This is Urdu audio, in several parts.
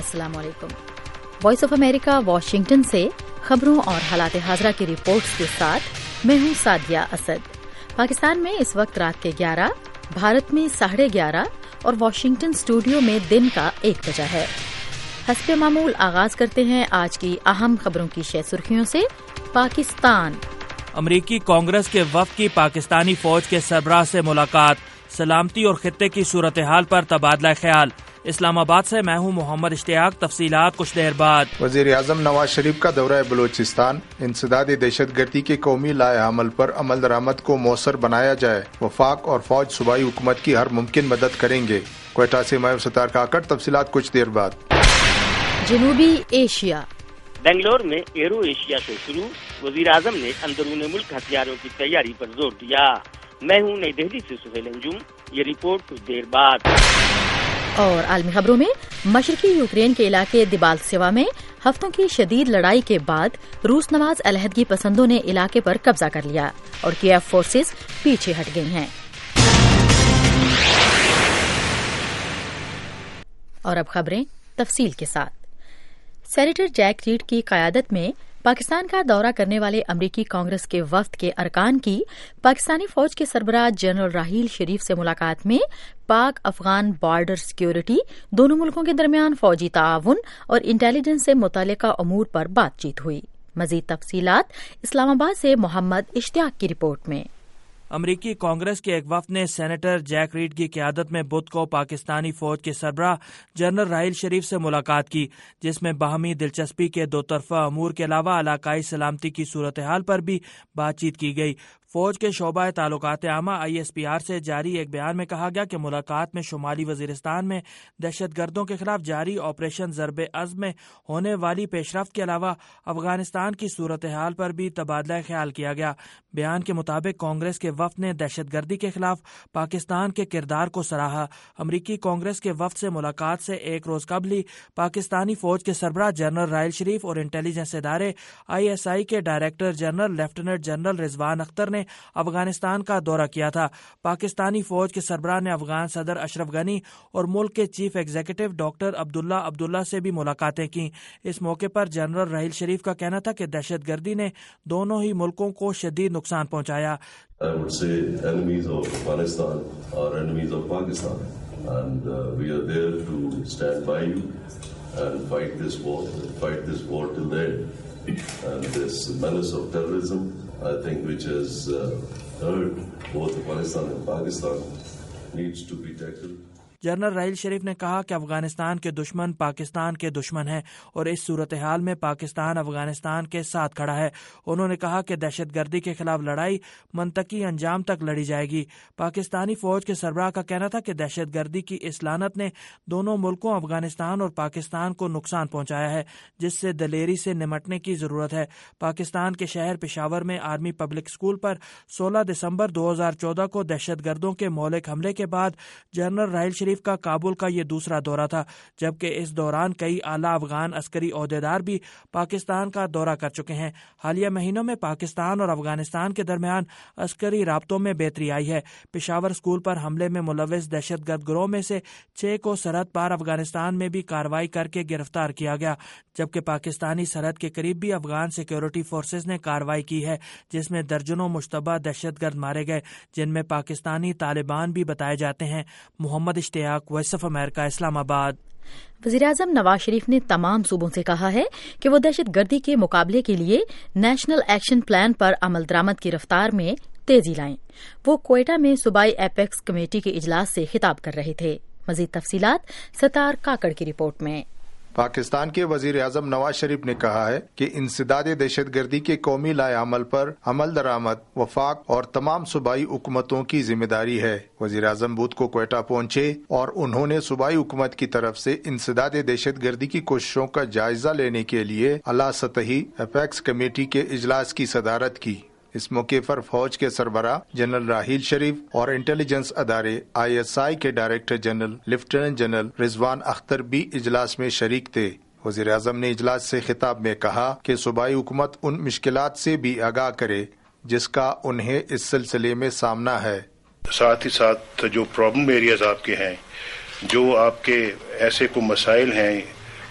अस्सलाम वालेकुम। वॉइस ऑफ अमेरिका वाशिंगटन से खबरों और हालात हाजरा की रिपोर्ट्स के साथ मैं हूं सादिया असद। पाकिस्तान में इस वक्त रात के 11, भारत में 11:30 और वाशिंगटन स्टूडियो में दिन का 1 बजा है। हस्बे मामूल आगाज करते हैं आज की अहम खबरों की शह सुर्खियों से। पाकिस्तान, अमरीकी कांग्रेस के वफ्द की पाकिस्तानी फौज के सरबराह से मुलाकात, सलामती और खित्ते की सूरत हाल पर तबादला ख्याल। इस्लामाबाद से मैं हूं मोहम्मद इश्तियाक। तफसीलात कुछ देर बाद। वज़ीर आज़म नवाज शरीफ का दौरा बलूचिस्तान, इंसदादी दहशतगर्दी के कौमी लाए-अमल पर अमल दरामद को मौसर बनाया जाए। वफाक और फौज सूबाई हुकूमत की हर मुमकिन मदद करेंगे। क्वेटा से मैं सतार काकड़। तफसीलात कुछ देर बाद। जनूबी एशिया, बेंगलोर में एरो एशिया से शुरू, वज़ीर आज़म ने अंदरून मुल्क हथियारों की तैयारी पर जोर दिया। मैं हूं नई दिल्ली से सुहेल अंजुम। ये रिपोर्ट कुछ देर बाद। और आलमी खबरों में मशरकी यूक्रेन के इलाके दिबाल्त्सेवा में हफ्तों की शदीद लड़ाई के बाद रूस नवाज अलहदगी पसंदों ने इलाके पर कब्जा कर लिया और कीव फोर्सेस पीछे हट गई हैं। और अब खबरें तफसील के साथ। सेनेटर जैक रीड की क़यादत में पाकिस्तान का दौरा करने वाले अमरीकी कांग्रेस के वफ्द के अरकान की पाकिस्तानी फौज के सरबराह जनरल राहील शरीफ से मुलाकात में पाक अफगान बॉर्डर सिक्योरिटी, दोनों मुल्कों के दरमियान फौजी ताआवुन और इंटेलिजेंस से मुतल्लिका अमूर पर बातचीत हुई। मजीद तफसीलात इस्लामाबाद से मोहम्मद इश्तियाक की रिपोर्ट में। अमरीकी कांग्रेस के एक वफ्द ने सेनेटर जैक रीड की क़यादत में बुध को पाकिस्तानी फौज के सरबराह जनरल राहील शरीफ से मुलाकात की, जिसमें बाहमी दिलचस्पी के दो तरफा अमूर के अलावा इलाकाई सलामती की सूरत हाल पर भी बातचीत की गई। फौज के शोबा ताल्लुकात आमा ISPR से जारी एक बयान में कहा गया कि मुलाकात में शुमाली वजीरिस्तान में दहशतगर्दों के खिलाफ जारी ऑपरेशन ज़रब अज़्म में होने वाली पेशरफ्त के अलावा अफगानिस्तान की सूरत हाल पर भी तबादला ख्याल किया गया। बयान के मुताबिक कांग्रेस के वफ्द ने दहशतगर्दी के खिलाफ पाकिस्तान के किरदार को सराहा। अमरीकी कांग्रेस के वफ्द से मुलाकात से एक रोज कबल ही पाकिस्तानी फौज के सरबराह जनरल राहील शरीफ और इंटेलिजेंस इदारे ISI के director general lieutenant general Rizwan Akhtar ने अफगानिस्तान का दौरा किया था। पाकिस्तानी फौज के सरबराह ने अफगान सदर अशरफ गनी और मुल्क के चीफ एग्जीक्यूटिव डॉक्टर अब्दुल्ला से भी मुलाकातें की। इस मौके पर जनरल राहील शरीफ का कहना था कि दहशतगर्दी ने दोनों ही मुल्कों को शदीद नुकसान पहुंचाया। I would say enemies of Afghanistan are enemies of Pakistan, and we are there to stand by you and fight this war till the end. And this menace of terrorism, I think, which has hurt both Afghanistan and Pakistan, needs to be tackled. General Raheel Sharif ने कहा कि अफगानिस्तान के दुश्मन पाकिस्तान के दुश्मन हैं और इस सूरत हाल में पाकिस्तान अफगानिस्तान के साथ खड़ा है। उन्होंने कहा कि दहशतगर्दी के खिलाफ लड़ाई मंतकी अंजाम तक लड़ी जाएगी। पाकिस्तानी फौज के सरबराह का कहना था कि दहशतगर्दी की इस लानत ने दोनों मुल्कों अफगानिस्तान और पाकिस्तान को नुकसान पहुंचाया है, जिससे दलेरी से निमटने की जरूरत है। पाकिस्तान के शहर पेशावर में आर्मी पब्लिक स्कूल पर 16 दिसंबर 2014 को दहशतगर्दों के मौलिक हमले के बाद जनरल राहील शरीफ का काबुल का ये दूसरा दौरा था, जबकि इस दौरान कई आला अफगान अस्करी ओहदेदार भी पाकिस्तान का दौरा कर चुके हैं। हालिया महीनों में पाकिस्तान और अफगानिस्तान के दरमियान अस्करी राब्तों में बेहतरी आई है। पेशावर स्कूल पर हमले में मुलविस दहशतगर्द गिरोह में से 6 को सरहद पार अफगानिस्तान में भी कार्रवाई करके गिरफ्तार किया गया, जबकि पाकिस्तानी सरहद के करीब भी अफगान सिक्योरिटी फोर्सेज ने कार्रवाई की है, जिसमें दर्जनों मुश्तबा दहशतगर्द मारे गए, जिनमें पाकिस्तानी तालिबान भी बताए जाते हैं। Mohammad Ishtiaq, voice of America, Islamabad. वज़ीर आज़म नवाज शरीफ ने तमाम सूबों से कहा है कि वो दहशतगर्दी के मुकाबले के लिए नेशनल एक्शन प्लान पर अमल दरामद की रफ्तार में तेजी लाएं। वो क्वेटा में सूबाई एपेक्स कमेटी के इजलास से खिताब कर रहे थे। मजीद तफसीलात सतार काकड़ की रिपोर्ट में। पाकिस्तान के वजीर आज़म नवाज शरीफ ने कहा है कि इंसदादे दहशतगर्दी के कौमी लाए-अमल पर अमल दरामद वफाक और तमाम सूबाई हुकूमतों की जिम्मेदारी है। वजीर आज़म बुध को क्वेटा पहुंचे और उन्होंने सूबाई हुकूमत की तरफ से इंसदादे दहशतगर्दी की कोशिशों का जायजा लेने के लिए आला सतही एपेक्स कमेटी के इजलास की सदारत की। इस मौके पर फौज के सरबराह जनरल राहील शरीफ और इंटेलिजेंस अदारे ISI के director general lieutenant general Rizwan Akhtar भी इजलास में शरीक थे। वज़ीर आज़म ने इजलास से खिताब में कहा कि सूबाई हुकूमत उन मुश्किलात से भी आगाह करे जिसका उन्हें इस सिलसिले में सामना है। साथ ही साथ जो प्रॉब्लम एरियाज आपके हैं, जो आपके ऐसे को मसाइल हैं,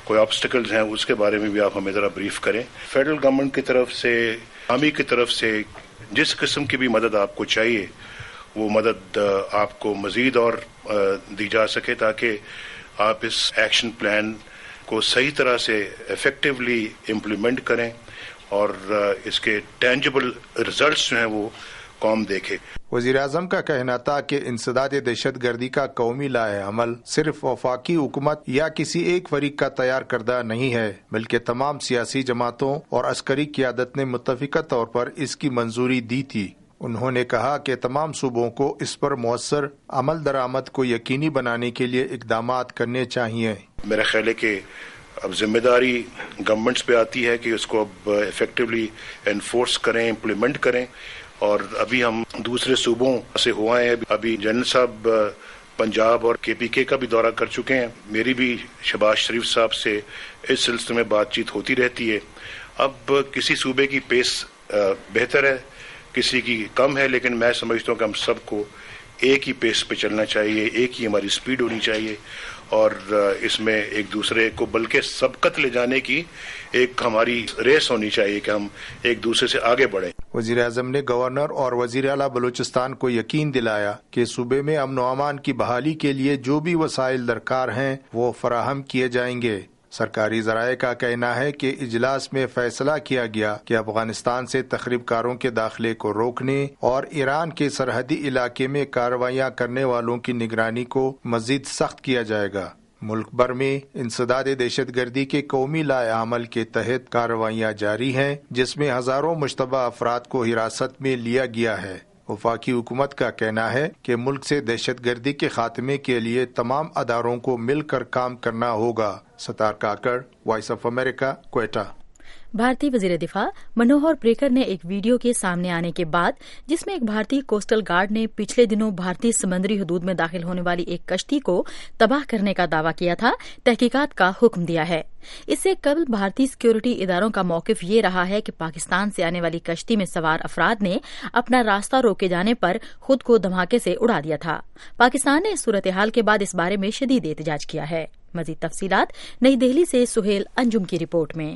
کوئی آبسٹیکلز ہیں اس کے بارے میں بھی آپ ہمیں ذرا بریف کریں. فیڈرل گورنمنٹ کی طرف سے، عوامی کی طرف سے جس قسم کی بھی مدد آپ کو چاہیے وہ مدد آپ کو مزید اور دی جا سکے تاکہ آپ اس ایکشن پلان کو صحیح طرح سے افیکٹولی امپلیمنٹ کریں اور اس کے ٹینجبل ریزلٹس جو ہیں وہ قوم دیکھے. وزیر اعظم کا کہنا تھا کہ انسداد دہشت گردی کا قومی لائحہ عمل صرف وفاقی حکومت یا کسی ایک فریق کا تیار کردہ نہیں ہے، بلکہ تمام سیاسی جماعتوں اور عسکری قیادت نے متفقہ طور پر اس کی منظوری دی تھی. انہوں نے کہا کہ تمام صوبوں کو اس پر مؤثر عمل درآمد کو یقینی بنانے کے لیے اقدامات کرنے چاہیے. میرا خیال ہے کہ اب ذمہ داری گورنمنٹس پہ آتی ہے کہ اس کو اب افیکٹولی انفورس کریں، امپلیمنٹ کریں. اور ابھی ہم دوسرے صوبوں سے ہوا ہے، ابھی جنرل صاحب پنجاب اور KPK کا بھی دورہ کر چکے ہیں. میری بھی شہباز شریف صاحب سے اس سلسلے میں بات چیت ہوتی رہتی ہے. اب کسی صوبے کی پیس بہتر ہے، کسی کی کم ہے، لیکن میں سمجھتا ہوں کہ ہم سب کو ایک ہی پیس پہ چلنا چاہیے، ایک ہی ہماری سپیڈ ہونی چاہیے اور اس میں ایک دوسرے کو بلکہ سبقت لے جانے کی ایک ہماری ریس ہونی چاہیے کہ ہم ایک دوسرے سے آگے بڑھیں. وزیر اعظم نے گورنر اور وزیر اعلیٰ بلوچستان کو یقین دلایا کہ صوبے میں امن و امان کی بحالی کے لیے جو بھی وسائل درکار ہیں وہ فراہم کیے جائیں گے. سرکاری ذرائع کا کہنا ہے کہ اجلاس میں فیصلہ کیا گیا کہ افغانستان سے تخریب کاروں کے داخلے کو روکنے اور ایران کے سرحدی علاقے میں کارروائیاں کرنے والوں کی نگرانی کو مزید سخت کیا جائے گا. ملک بھر میں انسداد دہشت گردی کے قومی لائحہ عمل کے تحت کارروائیاں جاری ہیں، جس میں ہزاروں مشتبہ افراد کو حراست میں لیا گیا ہے. وفاقی حکومت کا کہنا ہے کہ ملک سے دہشت گردی کے خاتمے کے لیے تمام اداروں کو مل کر کام کرنا ہوگا. Sattar Kakar, voice of America, Quetta. بھارتی وزیر دفاع منوہر پریکر نے ایک ویڈیو کے سامنے آنے کے بعد جس میں ایک بھارتی کوسٹل گارڈ نے پچھلے دنوں بھارتی سمندری حدود میں داخل ہونے والی ایک کشتی کو تباہ کرنے کا دعویٰ کیا تھا، تحقیقات کا حکم دیا ہے. اس سے قبل بھارتی سیکورٹی اداروں کا موقف یہ رہا ہے کہ پاکستان سے آنے والی کشتی میں سوار افراد نے اپنا راستہ روکے جانے پر خود کو دھماکے سے اڑا دیا تھا. پاکستان نے اس صورتحال کے بعد اس بارے میں شدید احتجاج کیا ہے. مزید تفصیلات نئی دہلی سے سہیل انجم کی رپورٹ میں.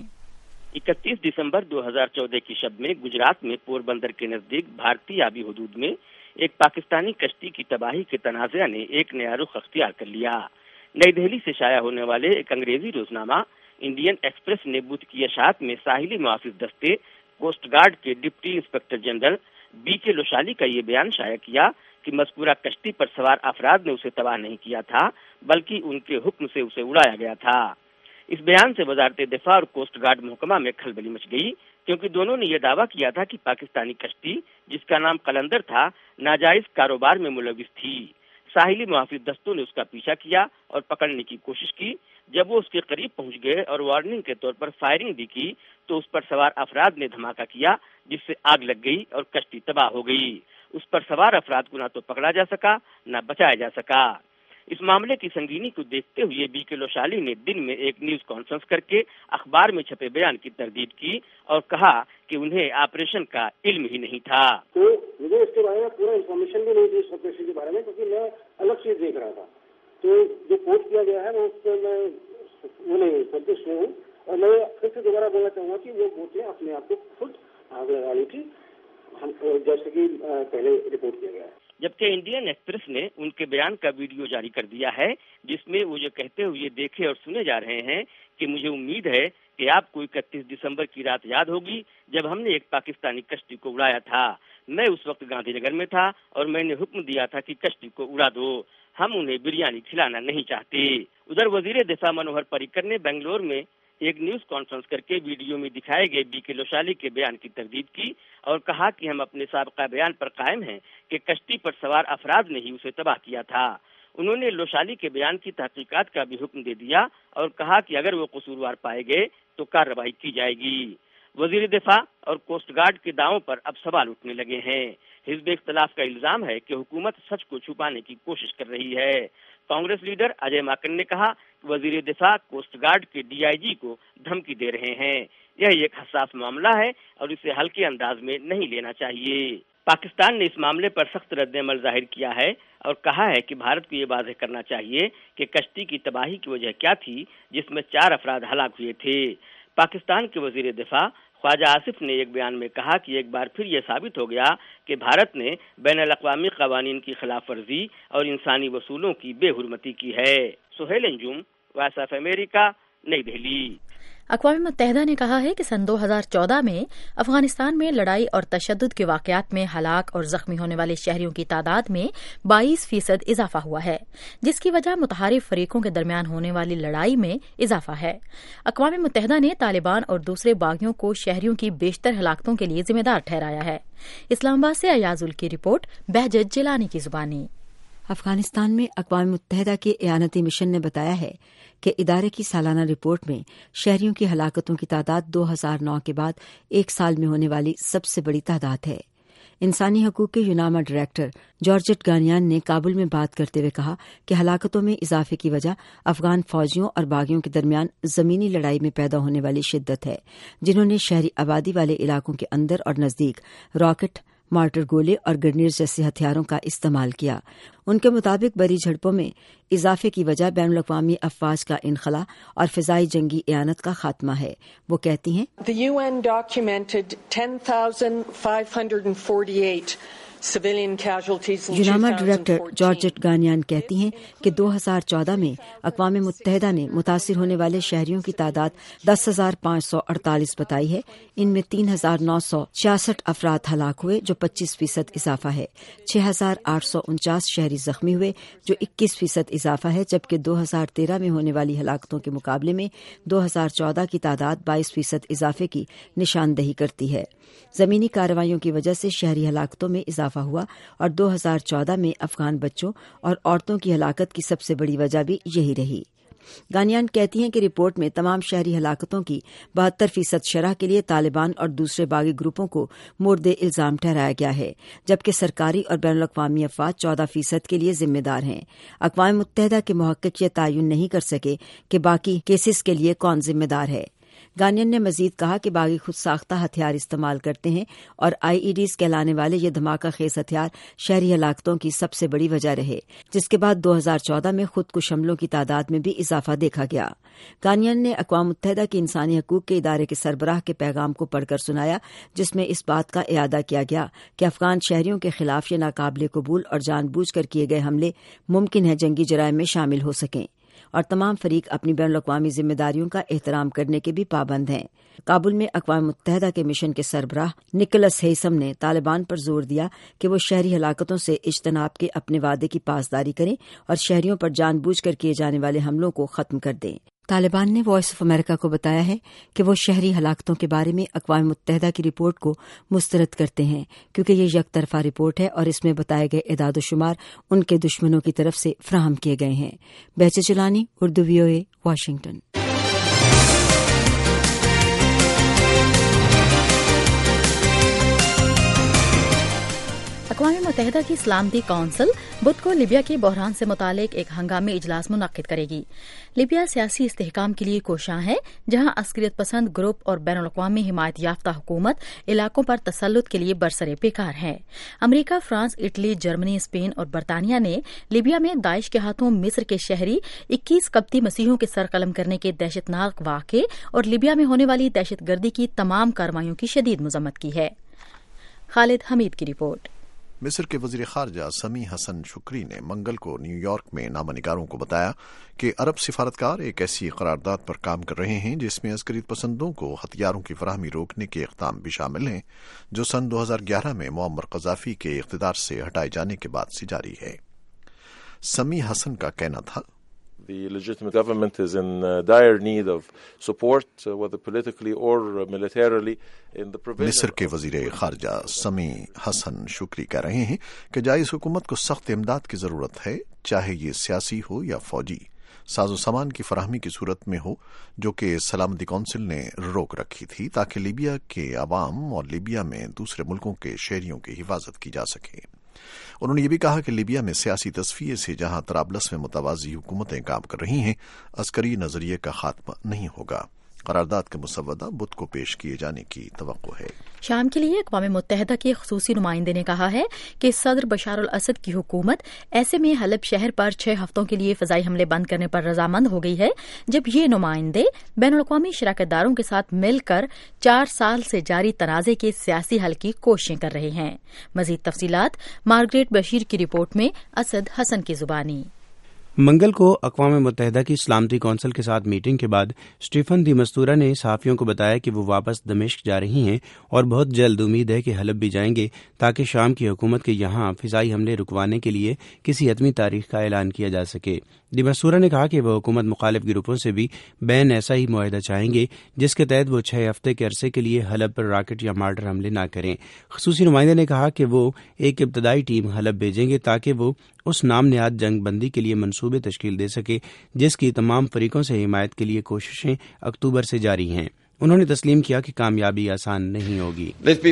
31 دسمبر 2014 کی شب میں گجرات میں پور بندر کے نزدیک بھارتی آبی حدود میں ایک پاکستانی کشتی کی تباہی کے تنازع نے ایک نیا رخ اختیار کر لیا. نئی دہلی سے شائع ہونے والے ایک انگریزی روزنامہ انڈین ایکسپریس نے بدھ کی اشاعت میں ساحلی محافظ دستے کوسٹ گارڈ کے deputy inspector general BK Loshali کا یہ بیان شائع کیا کہ مذکورہ کشتی پر سوار افراد نے اسے تباہ نہیں کیا تھا بلکہ ان کے حکم سے اسے اڑایا گیا تھا. اس بیان سے وزارت دفاع اور کوسٹ گارڈ محکمہ میں کھلبلی مچ گئی کیونکہ دونوں نے یہ دعویٰ کیا تھا کہ پاکستانی کشتی جس کا نام قلندر تھا ناجائز کاروبار میں ملوث تھی. ساحلی محافظ دستوں نے اس کا پیچھا کیا اور پکڑنے کی کوشش کی. جب وہ اس کے قریب پہنچ گئے اور وارننگ کے طور پر فائرنگ بھی کی تو اس پر سوار افراد نے دھماکہ کیا جس سے آگ لگ گئی اور کشتی تباہ ہو گئی. اس پر سوار افراد کو نہ تو پکڑا جا سکا نہ بچایا جا سکا. اس معاملے کی سنگینی کو دیکھتے ہوئے BK لوشالی نے دن میں ایک نیوز کانفرنس کر کے اخبار میں چھپے بیان کی تردید کی اور کہا کہ انہیں آپریشن کا علم ہی نہیں تھا. تو مجھے اس کے بارے میں پورا انفارمیشن بھی نہیں تھی اس آپریشن کے بارے میں کیونکہ میں الگ چیز دیکھ رہا تھا. تو جو کوٹ کیا گیا ہے وہ اس پر میں سنتوشٹ نہیں ہوں اور میں پھر سے دوبارہ بولنا چاہوں گا کہ وہ بوٹیں اپنے آپ کو خود آگے لگا لی تھی جیسے کہ پہلے رپورٹ کیا گیا ہے. جبکہ انڈین ایکسپریس نے ان کے بیان کا ویڈیو جاری کر دیا ہے جس میں وہ یہ کہتے ہوئے دیکھے اور سنے جا رہے ہیں کہ مجھے امید ہے کہ آپ کو 31 دسمبر کی رات یاد ہوگی جب ہم نے ایک پاکستانی کشتی کو اڑایا تھا. میں اس وقت گاندھی نگر میں تھا اور میں نے حکم دیا تھا کہ کشتی کو اڑا دو، ہم انہیں بریانی کھلانا نہیں چاہتے. ادھر وزیر دفاع منوہر پریکر نے بنگلور میں ایک نیوز کانفرنس کر کے ویڈیو میں دکھائے گئے BK لوشالی کے بیان کی تردید کی اور کہا کہ ہم اپنے سابقہ بیان پر قائم ہیں کہ کشتی پر سوار افراد نے ہی اسے تباہ کیا تھا. انہوں نے لوشالی کے بیان کی تحقیقات کا بھی حکم دے دیا اور کہا کہ اگر وہ قصوروار پائے گئے تو کارروائی کی جائے گی. وزیر دفاع اور کوسٹ گارڈ کے دعووں پر اب سوال اٹھنے لگے ہیں. حزب اختلاف کا الزام ہے کہ حکومت سچ کو چھپانے کی کوشش کر رہی ہے. کانگریس لیڈر اجے ماکن نے کہا کہ وزیر دفاع کوسٹ گارڈ کے DIG کو دھمکی دے رہے ہیں. یہ ایک حساس معاملہ ہے اور اسے ہلکے انداز میں نہیں لینا چاہیے. पाकिस्तान ने इस मामले पर सख्त रद्द-ए-अमल जाहिर किया है और कहा है कि भारत को ये वाज़ेह करना चाहिए कि कश्ती की तबाही की वजह क्या थी जिसमें 4 अफराद हलाक हुए थे। पाकिस्तान के वज़ीर दिफा ख्वाजा आसिफ ने एक बयान में कहा कि एक बार फिर यह साबित हो गया कि भारत ने बैनुल-अक़वामी क़वानीन की खिलाफ वर्जी और इंसानी वसूलों की बेहुरमती की है। Suhail Anjum, voice of America, Nai Delhi. अक़वाम मुत्तहिदा ने कहा है कि सन 2014 में अफगानिस्तान में लड़ाई और तशद्दुद के वाक़यात में हलाक और जख्मी होने वाले शहरियों की तादाद में 22% इजाफा हुआ है, जिसकी वजह मुतहारिफ फरीकों के दरमियान होने वाली लड़ाई में इजाफा है। अक़वाम मुत्तहिदा ने तालिबान और दूसरे बागियों को शहरियों की बेशतर हलाकतों के लिए जिम्मेदार ठहराया है। इस्लामाबाद से अयाजुल की रिपोर्ट, बहजत जिलानी की जुबानी। अफगानिस्तान में अक़वाम मुत्तहिदा के एयानती मिशन ने बताया है कि इदारे की सालाना रिपोर्ट में शहरियों की हलाकतों की तादाद 2009 के बाद एक साल में होने वाली सबसे बड़ी तादाद है। इंसानी हकूक के यूनामा डायरेक्टर जॉर्जेट गानियान ने काबुल में बात करते हुए कहा कि हलाकतों में इजाफे की वजह अफगान फौजियों और बागियों के दरमियान जमीनी लड़ाई में पैदा होने वाली शिद्दत है, जिन्होंने शहरी आबादी वाले इलाकों के अंदर और नजदीक रॉकेट, मार्टर गोले और ग्रेनेड्स जैसे हथियारों का इस्तेमाल किया। उनके मुताबिक बड़ी झड़पों में इजाफे की वजह बैनुल-अक़वामी अफवाज का इनखला और फिजाई जंगी एयानत का खात्मा है। वो कहती हैं, The UN documented 10,548 civilian casualties in 2014. UNAMA director Georgette Gagnon कहती हैं कि 2014 में अक़वाम मुत्तहिदा ने मुतासिर होने वाले शहरियों की तादाद 10,548 बताई है। इनमें 3,966 अफराद हलाक हुए, जो 25% इजाफा है। 6,849 शहरी जख्मी हुए, जो 21% इजाफा है, जबकि 2013 में होने वाली हलाकतों के मुकाबले में 2014 की तादाद 22% इजाफे की निशानदही करती है। जमीनी कार्रवाइयों की वजह से शहरी हलाकतों में इजाफा हुआ और 2014 में अफगान बच्चों और औरतों की हलाकत की सबसे बड़ी वजह भी यही रही। गानियान कहती हैं कि रिपोर्ट में तमाम शहरी हलाकतों की 72% शरह के लिए तालिबान और दूसरे बागी ग्रुपों को मुर्दे इल्जाम ठहराया गया है, जबकि सरकारी और बैनुल-अक़वामी अफवाज 14% के लिए जिम्मेदार हैं। अक़वाम मुत्तहिदा के मुहक्किक ये तयन नहीं कर सके कि बाकी केसेस के लिए कौन जिम्मेदार है। गानियन ने मजीद कहा कि बागी खुद साख्ता हथियार इस्तेमाल करते हैं और IEDs कहलाने वाले ये धमाका खेज हथियार शहरी हलाकतों की सबसे बड़ी वजह रहे, जिसके बाद 2014 में खुदकुश हमलों की तादाद में भी इजाफा देखा गया। गानियन ने अक़वाम मुत्तहिदा के इंसानी हकूक के इदारे के सरबराह के पैगाम को पढ़कर सुनाया, जिसमें इस बात का इयादा किया गया कि अफगान शहरियों के खिलाफ ये नाकाबिले कबूल और जानबूझकर किए गए हमले मुमकिन है जंगी जराइम में शामिल हो सकें और तमाम फरीक अपनी बैनुल-अक़वामी जिम्मेदारियों का एहतराम करने के भी पाबंद हैं। काबुल में अक़वाम मुत्तहिदा के मिशन के सरबराह निकोलस हेसम ने तालिबान पर जोर दिया कि वो शहरी हलाकतों से इज्तनाब के अपने वादे की पासदारी करें और शहरियों पर जानबूझकर किए जाने वाले हमलों को खत्म कर दें। तालिबान ने वॉइस ऑफ अमेरिका को बताया है कि वो शहरी हलाकतों के बारे में अक़वाम मुत्तहिदा की रिपोर्ट को मुस्तरद करते हैं, क्योंकि ये यकतरफा रिपोर्ट है और इसमें बताए गए एदाद-ओ-शुमार उनके दुश्मनों की तरफ से फराहम किए गए हैं। Behjat Jilani, Urdu VOA, Washington. अक़वाम मुत्तहिदा की सलामती काउंसिल बुध को लीबिया के बहरान से मुतालिक एक हंगामी इजलास मुनक्किद करेगी। लीबिया सियासी इस्तेहकाम के लिए कोशां है, जहां अस्करियत पसंद ग्रुप और बैनुल-अक़वामी हिमायत याफ्ता हुकूमत इलाकों पर तसल्लुत के लिए बरसरे पेकार है। America, France, Italy, Germany, Spain और बरतानिया ने लीबिया में दाइश के हाथों मिस्र के शहरी 21 कब्ती मसीहों के सर कलम करने के दहशतनाक वाक़े और लीबिया में होने वाली दहशतगर्दी की तमाम कार्रवाइयों की शदीद मज़म्मत की है। खालिद हमीद की रिपोर्ट। मिस्र के वजीर खारजा समी हसन शुक्री ने मंगल को न्यूयॉर्क में नामानिगारों को बताया कि अरब सिफारतकार एक ऐसी करारदाद पर काम कर रहे हैं जिसमें अस्करियत पसंदों को हथियारों की फराहमी रोकने के इक़दाम भी शामिल हैं, जो सन 2011 में मुअम्मर क़ज़ाफ़ी के इक़्तिदार से हटाए जाने के बाद से जारी है। समी हसन का कहना था, The legitimate government is in dire need of support, whether politically or militarily, in the provision. मिस्र के वजीर खारजा समी हसन शुक्री कह रहे हैं कि जायज़ हुकूमत को सख्त इमदाद की ज़रूरत है, चाहे ये सियासी हो या फौजी, साजो सामान की फराहमी की सूरत में हो, जो कि सलामती कौंसिल ने रोक रखी थी, ताकि लीबिया के अवाम और लीबिया में दूसरे मुल्कों के शहरियों की हिफाजत की जा सके। उन्होंने ये भी कहा कि लीबिया में सियासी तस्फिये से जहां तराबलस में मुतवाज़ी हुकूमतें काम कर रही हैं, अस्करी नजरिए का खात्मा नहीं होगा। قرارداد کے مسودہ بدھ کو پیش کیے جانے کی توقع ہے۔ شام کے لیے اقوام متحدہ کے خصوصی نمائندے نے کہا ہے کہ صدر بشار الاسد کی حکومت ایسے میں حلب شہر پر 6 ہفتوں کے لیے فضائی حملے بند کرنے پر رضامند ہو گئی ہے، جب یہ نمائندے بین الاقوامی شراکت داروں کے ساتھ مل کر 4 سال سے جاری تنازع کے سیاسی حل کی کوششیں کر رہے ہیں۔ مزید تفصیلات مارگریٹ بشیر کی رپورٹ میں، اسد حسن کی زبانی۔ منگل کو اقوام متحدہ کی سلامتی کونسل کے ساتھ میٹنگ کے بعد اسٹیفن دی مستورا نے صحافیوں کو بتایا کہ وہ واپس دمشق جا رہی ہیں اور بہت جلد امید ہے کہ حلب بھی جائیں گے تاکہ شام کی حکومت کے یہاں فضائی حملے رکوانے کے لیے کسی حتمی تاریخ کا اعلان کیا جا سکے۔ دی مستورا نے کہا کہ وہ حکومت مخالف گروپوں سے بھی بین ایسا ہی معاہدہ چاہیں گے جس کے تحت وہ 6 ہفتے کے عرصے کے لیے حلب پر راکٹ یا مارٹر حملے نہ کریں۔ خصوصی نمائندے نے کہا کہ وہ ایک ابتدائی ٹیم حلب بھیجیں گے تاکہ وہ اس نام نہاد جنگ بندی کے لیے منصوبے تشکیل دے سکے جس کی تمام فریقوں سے حمایت کے لیے کوششیں اکتوبر سے جاری ہیں۔ انہوں نے تسلیم کیا کہ کامیابی آسان نہیں ہوگی۔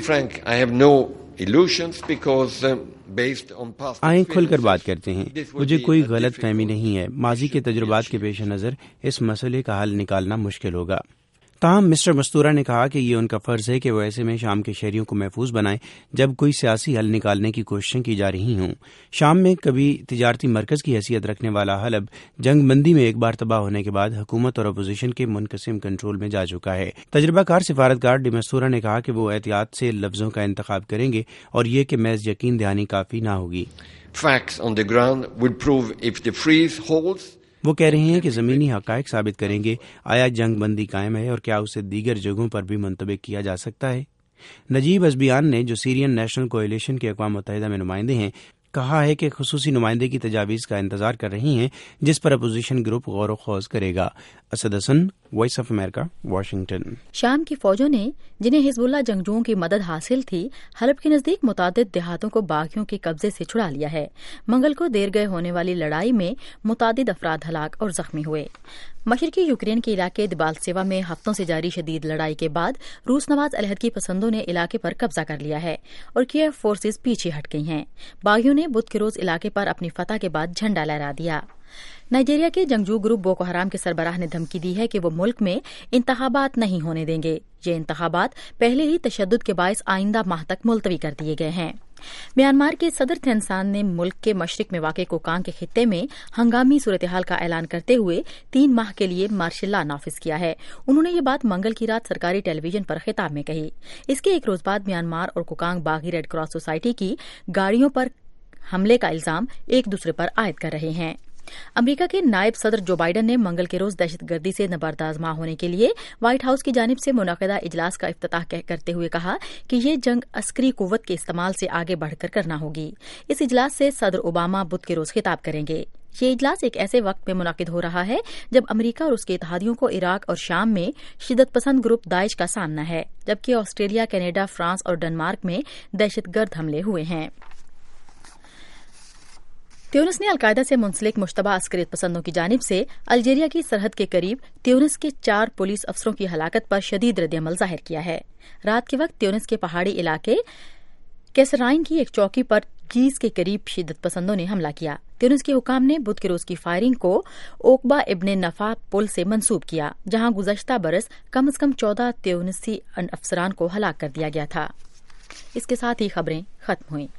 آئیں کھل کر بات کرتے ہیں، مجھے کوئی غلط فہمی نہیں ہے۔ ماضی کے تجربات کے پیش نظر اس مسئلے کا حل نکالنا مشکل ہوگا۔ تاہم مسٹر مستورا نے کہا کہ یہ ان کا فرض ہے کہ وہ ایسے میں شام کے شہریوں کو محفوظ بنائیں جب کوئی سیاسی حل نکالنے کی کوششیں کی جا رہی ہوں۔ شام میں کبھی تجارتی مرکز کی حیثیت رکھنے والا حلب جنگ بندی میں ایک بار تباہ ہونے کے بعد حکومت اور اپوزیشن کے منقسم کنٹرول میں جا چکا ہے۔ تجربہ کار سفارتکار ڈی مستورا نے کہا کہ وہ احتیاط سے لفظوں کا انتخاب کریں گے اور یہ کہ محض یقین دہانی کافی نہ ہوگی۔ وہ کہہ رہے ہیں کہ زمینی حقائق ثابت کریں گے آیا جنگ بندی قائم ہے اور کیا اسے دیگر جگہوں پر بھی منطبق کیا جا سکتا ہے۔ نجیب ازبیان نے، جو سیرین نیشنل کولیشن کے اقوام متحدہ میں نمائندے ہیں، کہا ہے کہ خصوصی نمائندے کی تجاویز کا انتظار کر رہی ہیں جس پر اپوزیشن گروپ غور و خوض کرے گا۔ اسد حسن، وائس آف امریکہ، واشنگٹن۔ شام کی فوجوں نے، جنہیں حزب اللہ جنگجوؤں کی مدد حاصل تھی، حلب کے نزدیک متعدد دیہاتوں کو باغیوں کے قبضے سے چھڑا لیا ہے۔ منگل کو دیر گئے ہونے والی لڑائی میں متعدد افراد ہلاک اور زخمی ہوئے۔ مشرقی یوکرین کے علاقے دبالسیوا میں ہفتوں سے جاری شدید لڑائی کے بعد روس نواز علیحدگی پسندوں نے علاقے پر قبضہ کر لیا ہے اور کیف فورسز پیچھے ہٹ گئی ہیں۔ باغیوں نے بدھ کے روز علاقے پر اپنی فتح کے بعد جھنڈا لہرا دیا۔ نائجیریا کے جنگجو گروپ بوکو حرام کے سربراہ نے دھمکی دی ہے کہ وہ ملک میں انتخابات نہیں ہونے دیں گے۔ یہ انتخابات پہلے ہی تشدد کے باعث آئندہ ماہ تک ملتوی کر دیے گئے ہیں۔ میانمار کے صدر تھین سان نے ملک کے مشرق میں واقع کوکانگ کے خطے میں ہنگامی صورتحال کا اعلان کرتے ہوئے 3 ماہ کے لیے مارشل لا نافذ کیا ہے۔ انہوں نے یہ بات منگل کی رات سرکاری ٹیلی ویژن پر خطاب میں کہی۔ اس کے ایک روز بعد میانمار اور کوکانگ باغی ریڈ کراس سوسائٹی کی گاڑیوں پر حملے کا الزام ایک دوسرے پر عائد کر رہے ہیں۔ امریکہ کے نائب صدر جو بائیڈن نے منگل کے روز دہشت گردی سے نبردآزما ہونے کے لیے وائٹ ہاؤس کی جانب سے منعقدہ اجلاس کا افتتاح کرتے ہوئے کہا کہ یہ جنگ عسکری قوت کے استعمال سے آگے بڑھ کر کرنا ہوگی۔ اس اجلاس سے صدر اوباما بدھ کے روز خطاب کریں گے۔ یہ اجلاس ایک ایسے وقت میں منعقد ہو رہا ہے جب امریکہ اور اس کے اتحادیوں کو عراق اور شام میں شدت پسند گروپ داعش کا سامنا ہے، جبکہ آسٹریلیا، کینیڈا، فرانس اور ڈنمارک میں دہشت گرد حملے ہوئے ہیں۔ تیونس نے القاعدہ سے منسلک مشتبہ عسکریت پسندوں کی جانب سے الجیریا کی سرحد کے قریب تیونس کے 4 پولیس افسروں کی ہلاکت پر شدید رد عمل ظاہر کیا ہے۔ رات کے وقت تیونس کے پہاڑی علاقے کیسرائن کی ایک چوکی پر گیز کے قریب شدت پسندوں نے حملہ کیا۔ تیونس کے حکام نے بدھ کے روز کی فائرنگ کو اوقبہ ابن نفع پل سے منسوب کیا، جہاں گزشتہ برس کم از کم 14 تیونسی افسران کو ہلاک کر دیا گیا تھا۔ اس کے ساتھ ہی خبریں ختم ہوئیں۔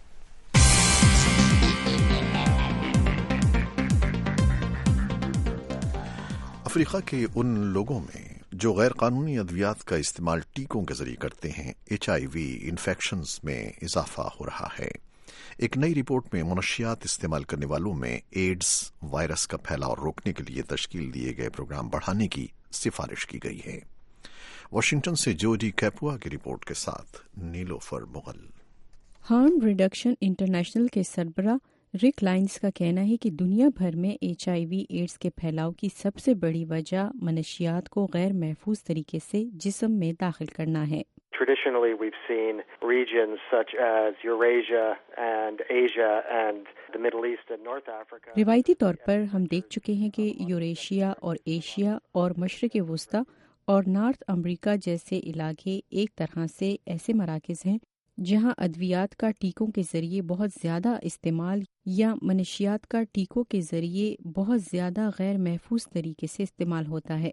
افریقہ کے ان لوگوں میں جو غیر قانونی ادویات کا استعمال ٹیکوں کے ذریعے کرتے ہیں، HIV انفیکشنز میں اضافہ ہو رہا ہے۔ ایک نئی رپورٹ میں منشیات استعمال کرنے والوں میں ایڈز وائرس کا پھیلاؤ روکنے کے لیے تشکیل دیے گئے پروگرام بڑھانے کی سفارش کی گئی ہے۔ واشنگٹن سے جوڈی کیپوا کی رپورٹ کے ساتھ Nilofar Mughal. Harm reduction international کے سربراہ رک لائنز کا کہنا ہے کہ دنیا بھر میں HIV ایڈز کے پھیلاؤ کی سب سے بڑی وجہ منشیات کو غیر محفوظ طریقے سے جسم میں داخل کرنا ہے۔ Traditionally, we've seen regions such as Eurasia and Asia and the Middle East and North Africa. روایتی طور پر ہم دیکھ چکے ہیں کہ یوریشیا اور ایشیا اور مشرق وسطی اور نارتھ امریکہ جیسے علاقے ایک طرح سے ایسے مراکز ہیں جہاں ادویات کا ٹیکوں کے ذریعے بہت زیادہ استعمال یا منشیات کا ٹیکوں کے ذریعے بہت زیادہ غیر محفوظ طریقے سے استعمال ہوتا ہے،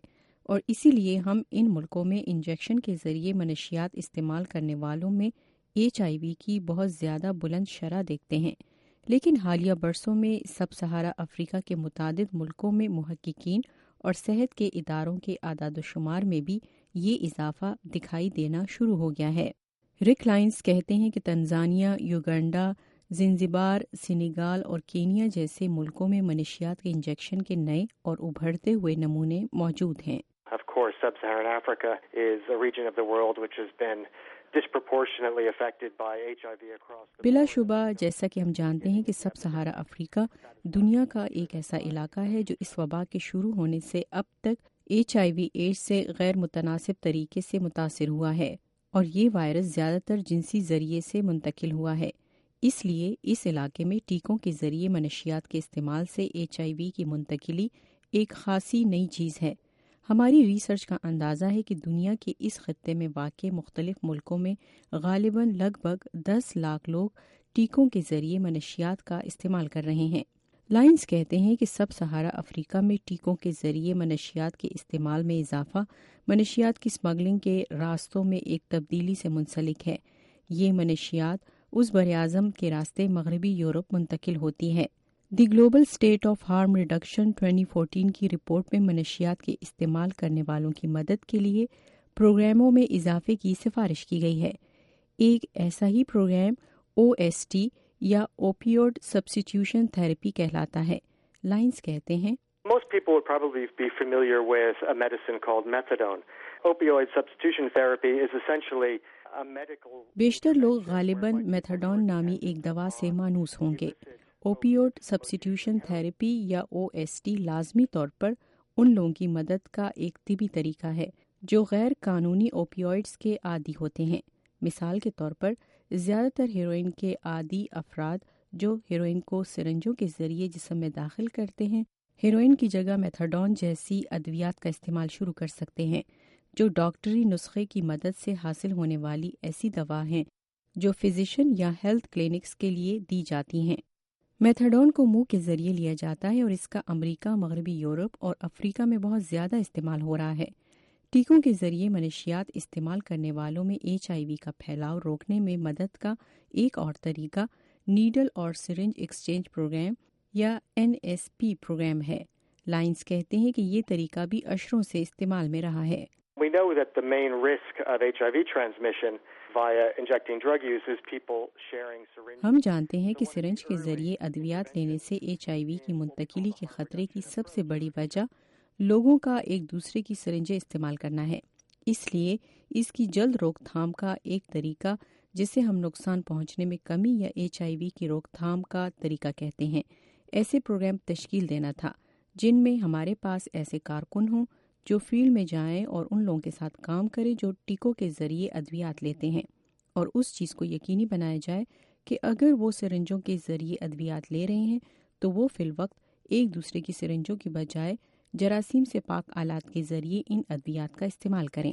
اور اسی لیے ہم ان ملکوں میں انجیکشن کے ذریعے منشیات استعمال کرنے والوں میں HIV کی بہت زیادہ بلند شرح دیکھتے ہیں، لیکن حالیہ برسوں میں سب سہارا افریقہ کے متعدد ملکوں میں محققین اور صحت کے اداروں کے اعداد و شمار میں بھی یہ اضافہ دکھائی دینا شروع ہو گیا ہے۔ رک لائنز کہتے ہیں کہ تنزانیہ، یوگنڈا، زنزبار، سینیگال اور کینیا جیسے ملکوں میں منشیات کے انجیکشن کے نئے اور ابھرتے ہوئے نمونے موجود ہیں۔ Of course, Sub-Saharan Africa is a region of the world which has been disproportionately affected by HIV across the بلا شبہ جیسا کہ ہم جانتے ہیں کہ سب سہارا افریقہ دنیا کا ایک ایسا علاقہ ہے جو اس وبا کے شروع ہونے سے اب تک HIV ایڈز سے غیر متناسب طریقے سے متاثر ہوا ہے، اور یہ وائرس زیادہ تر جنسی ذریعے سے منتقل ہوا ہے۔ اس لیے اس علاقے میں ٹیکوں کے ذریعے منشیات کے استعمال سے HIV کی منتقلی ایک خاصی نئی چیز ہے۔ ہماری ریسرچ کا اندازہ ہے کہ دنیا کے اس خطے میں واقع مختلف ملکوں میں غالباً لگ بھگ 10 لاکھ لوگ ٹیکوں کے ذریعے منشیات کا استعمال کر رہے ہیں۔ لائنز کہتے ہیں کہ سب سہارا افریقہ میں ٹیکوں کے ذریعے منشیات کے استعمال میں اضافہ منشیات کی اسمگلنگ کے راستوں میں ایک تبدیلی سے منسلک ہے۔ یہ منشیات اس براعظم کے راستے مغربی یورپ منتقل ہوتی ہے۔ The global state of harm reduction 2014 کی رپورٹ میں منشیات کے استعمال کرنے والوں کی مدد کے لیے پروگراموں میں اضافے کی سفارش کی گئی ہے۔ ایک ایسا ہی پروگرام OST یا اوپیوڈ سبسٹیٹیوشن تھراپی کہلاتا ہے۔ لائنز کہتے ہیں Most people would probably be familiar with a medicine called methadone. Opioid substitution therapy is essentially a medical... بیشتر لوگ غالباً میتھاڈون نامی ایک دوا سے مانوس ہوں گے۔ اوپیوڈ سبسٹیٹیوشن تھراپی یا OST لازمی طور پر ان لوگوں کی مدد کا ایک طبی طریقہ ہے جو غیر قانونی اوپیوئڈز کے عادی ہوتے ہیں۔ مثال کے طور پر زیادہ تر ہیروئن کے عادی افراد جو ہیروئن کو سرنجوں کے ذریعے جسم میں داخل کرتے ہیں، ہیروئن کی جگہ میتھاڈون جیسی ادویات کا استعمال شروع کر سکتے ہیں، جو ڈاکٹری نسخے کی مدد سے حاصل ہونے والی ایسی دوا ہیں جو فزیشین یا ہیلتھ کلینکس کے لیے دی جاتی ہیں۔ میتھاڈون کو منہ کے ذریعے لیا جاتا ہے اور اس کا امریکہ، مغربی یورپ اور افریقہ میں بہت زیادہ استعمال ہو رہا ہے۔ ٹیکوں کے ذریعے منشیات استعمال کرنے والوں میں HIV کا پھیلاؤ روکنے میں مدد کا ایک اور طریقہ نیڈل اور سرنج ایکسچینج پروگرام یا NSP پروگرام ہے۔ لائنز کہتے ہیں کہ یہ طریقہ بھی عشروں سے استعمال میں رہا ہے۔ We know that the main risk of HIV transmission via injecting drug use is people sharing syringes. ہم جانتے ہیں کہ سرنج کے ذریعے ادویات لینے سے HIV کی منتقلی کے خطرے کی سب سے بڑی وجہ لوگوں کا ایک دوسرے کی سرنجیں استعمال کرنا ہے۔ اس لیے اس کی جلد روک تھام کا ایک طریقہ جسے ہم نقصان پہنچنے میں کمی یا HIV کی روک تھام کا طریقہ کہتے ہیں، ایسے پروگرام تشکیل دینا تھا جن میں ہمارے پاس ایسے کارکن ہوں جو فیلڈ میں جائیں اور ان لوگوں کے ساتھ کام کریں جو ٹیکوں کے ذریعے ادویات لیتے ہیں، اور اس چیز کو یقینی بنایا جائے کہ اگر وہ سرنجوں کے ذریعے ادویات لے رہے ہیں تو وہ فی الوقت ایک دوسرے کی سرنجوں کی بجائے جراثیم سے پاک آلات کے ذریعے ان ادویات کا استعمال کریں۔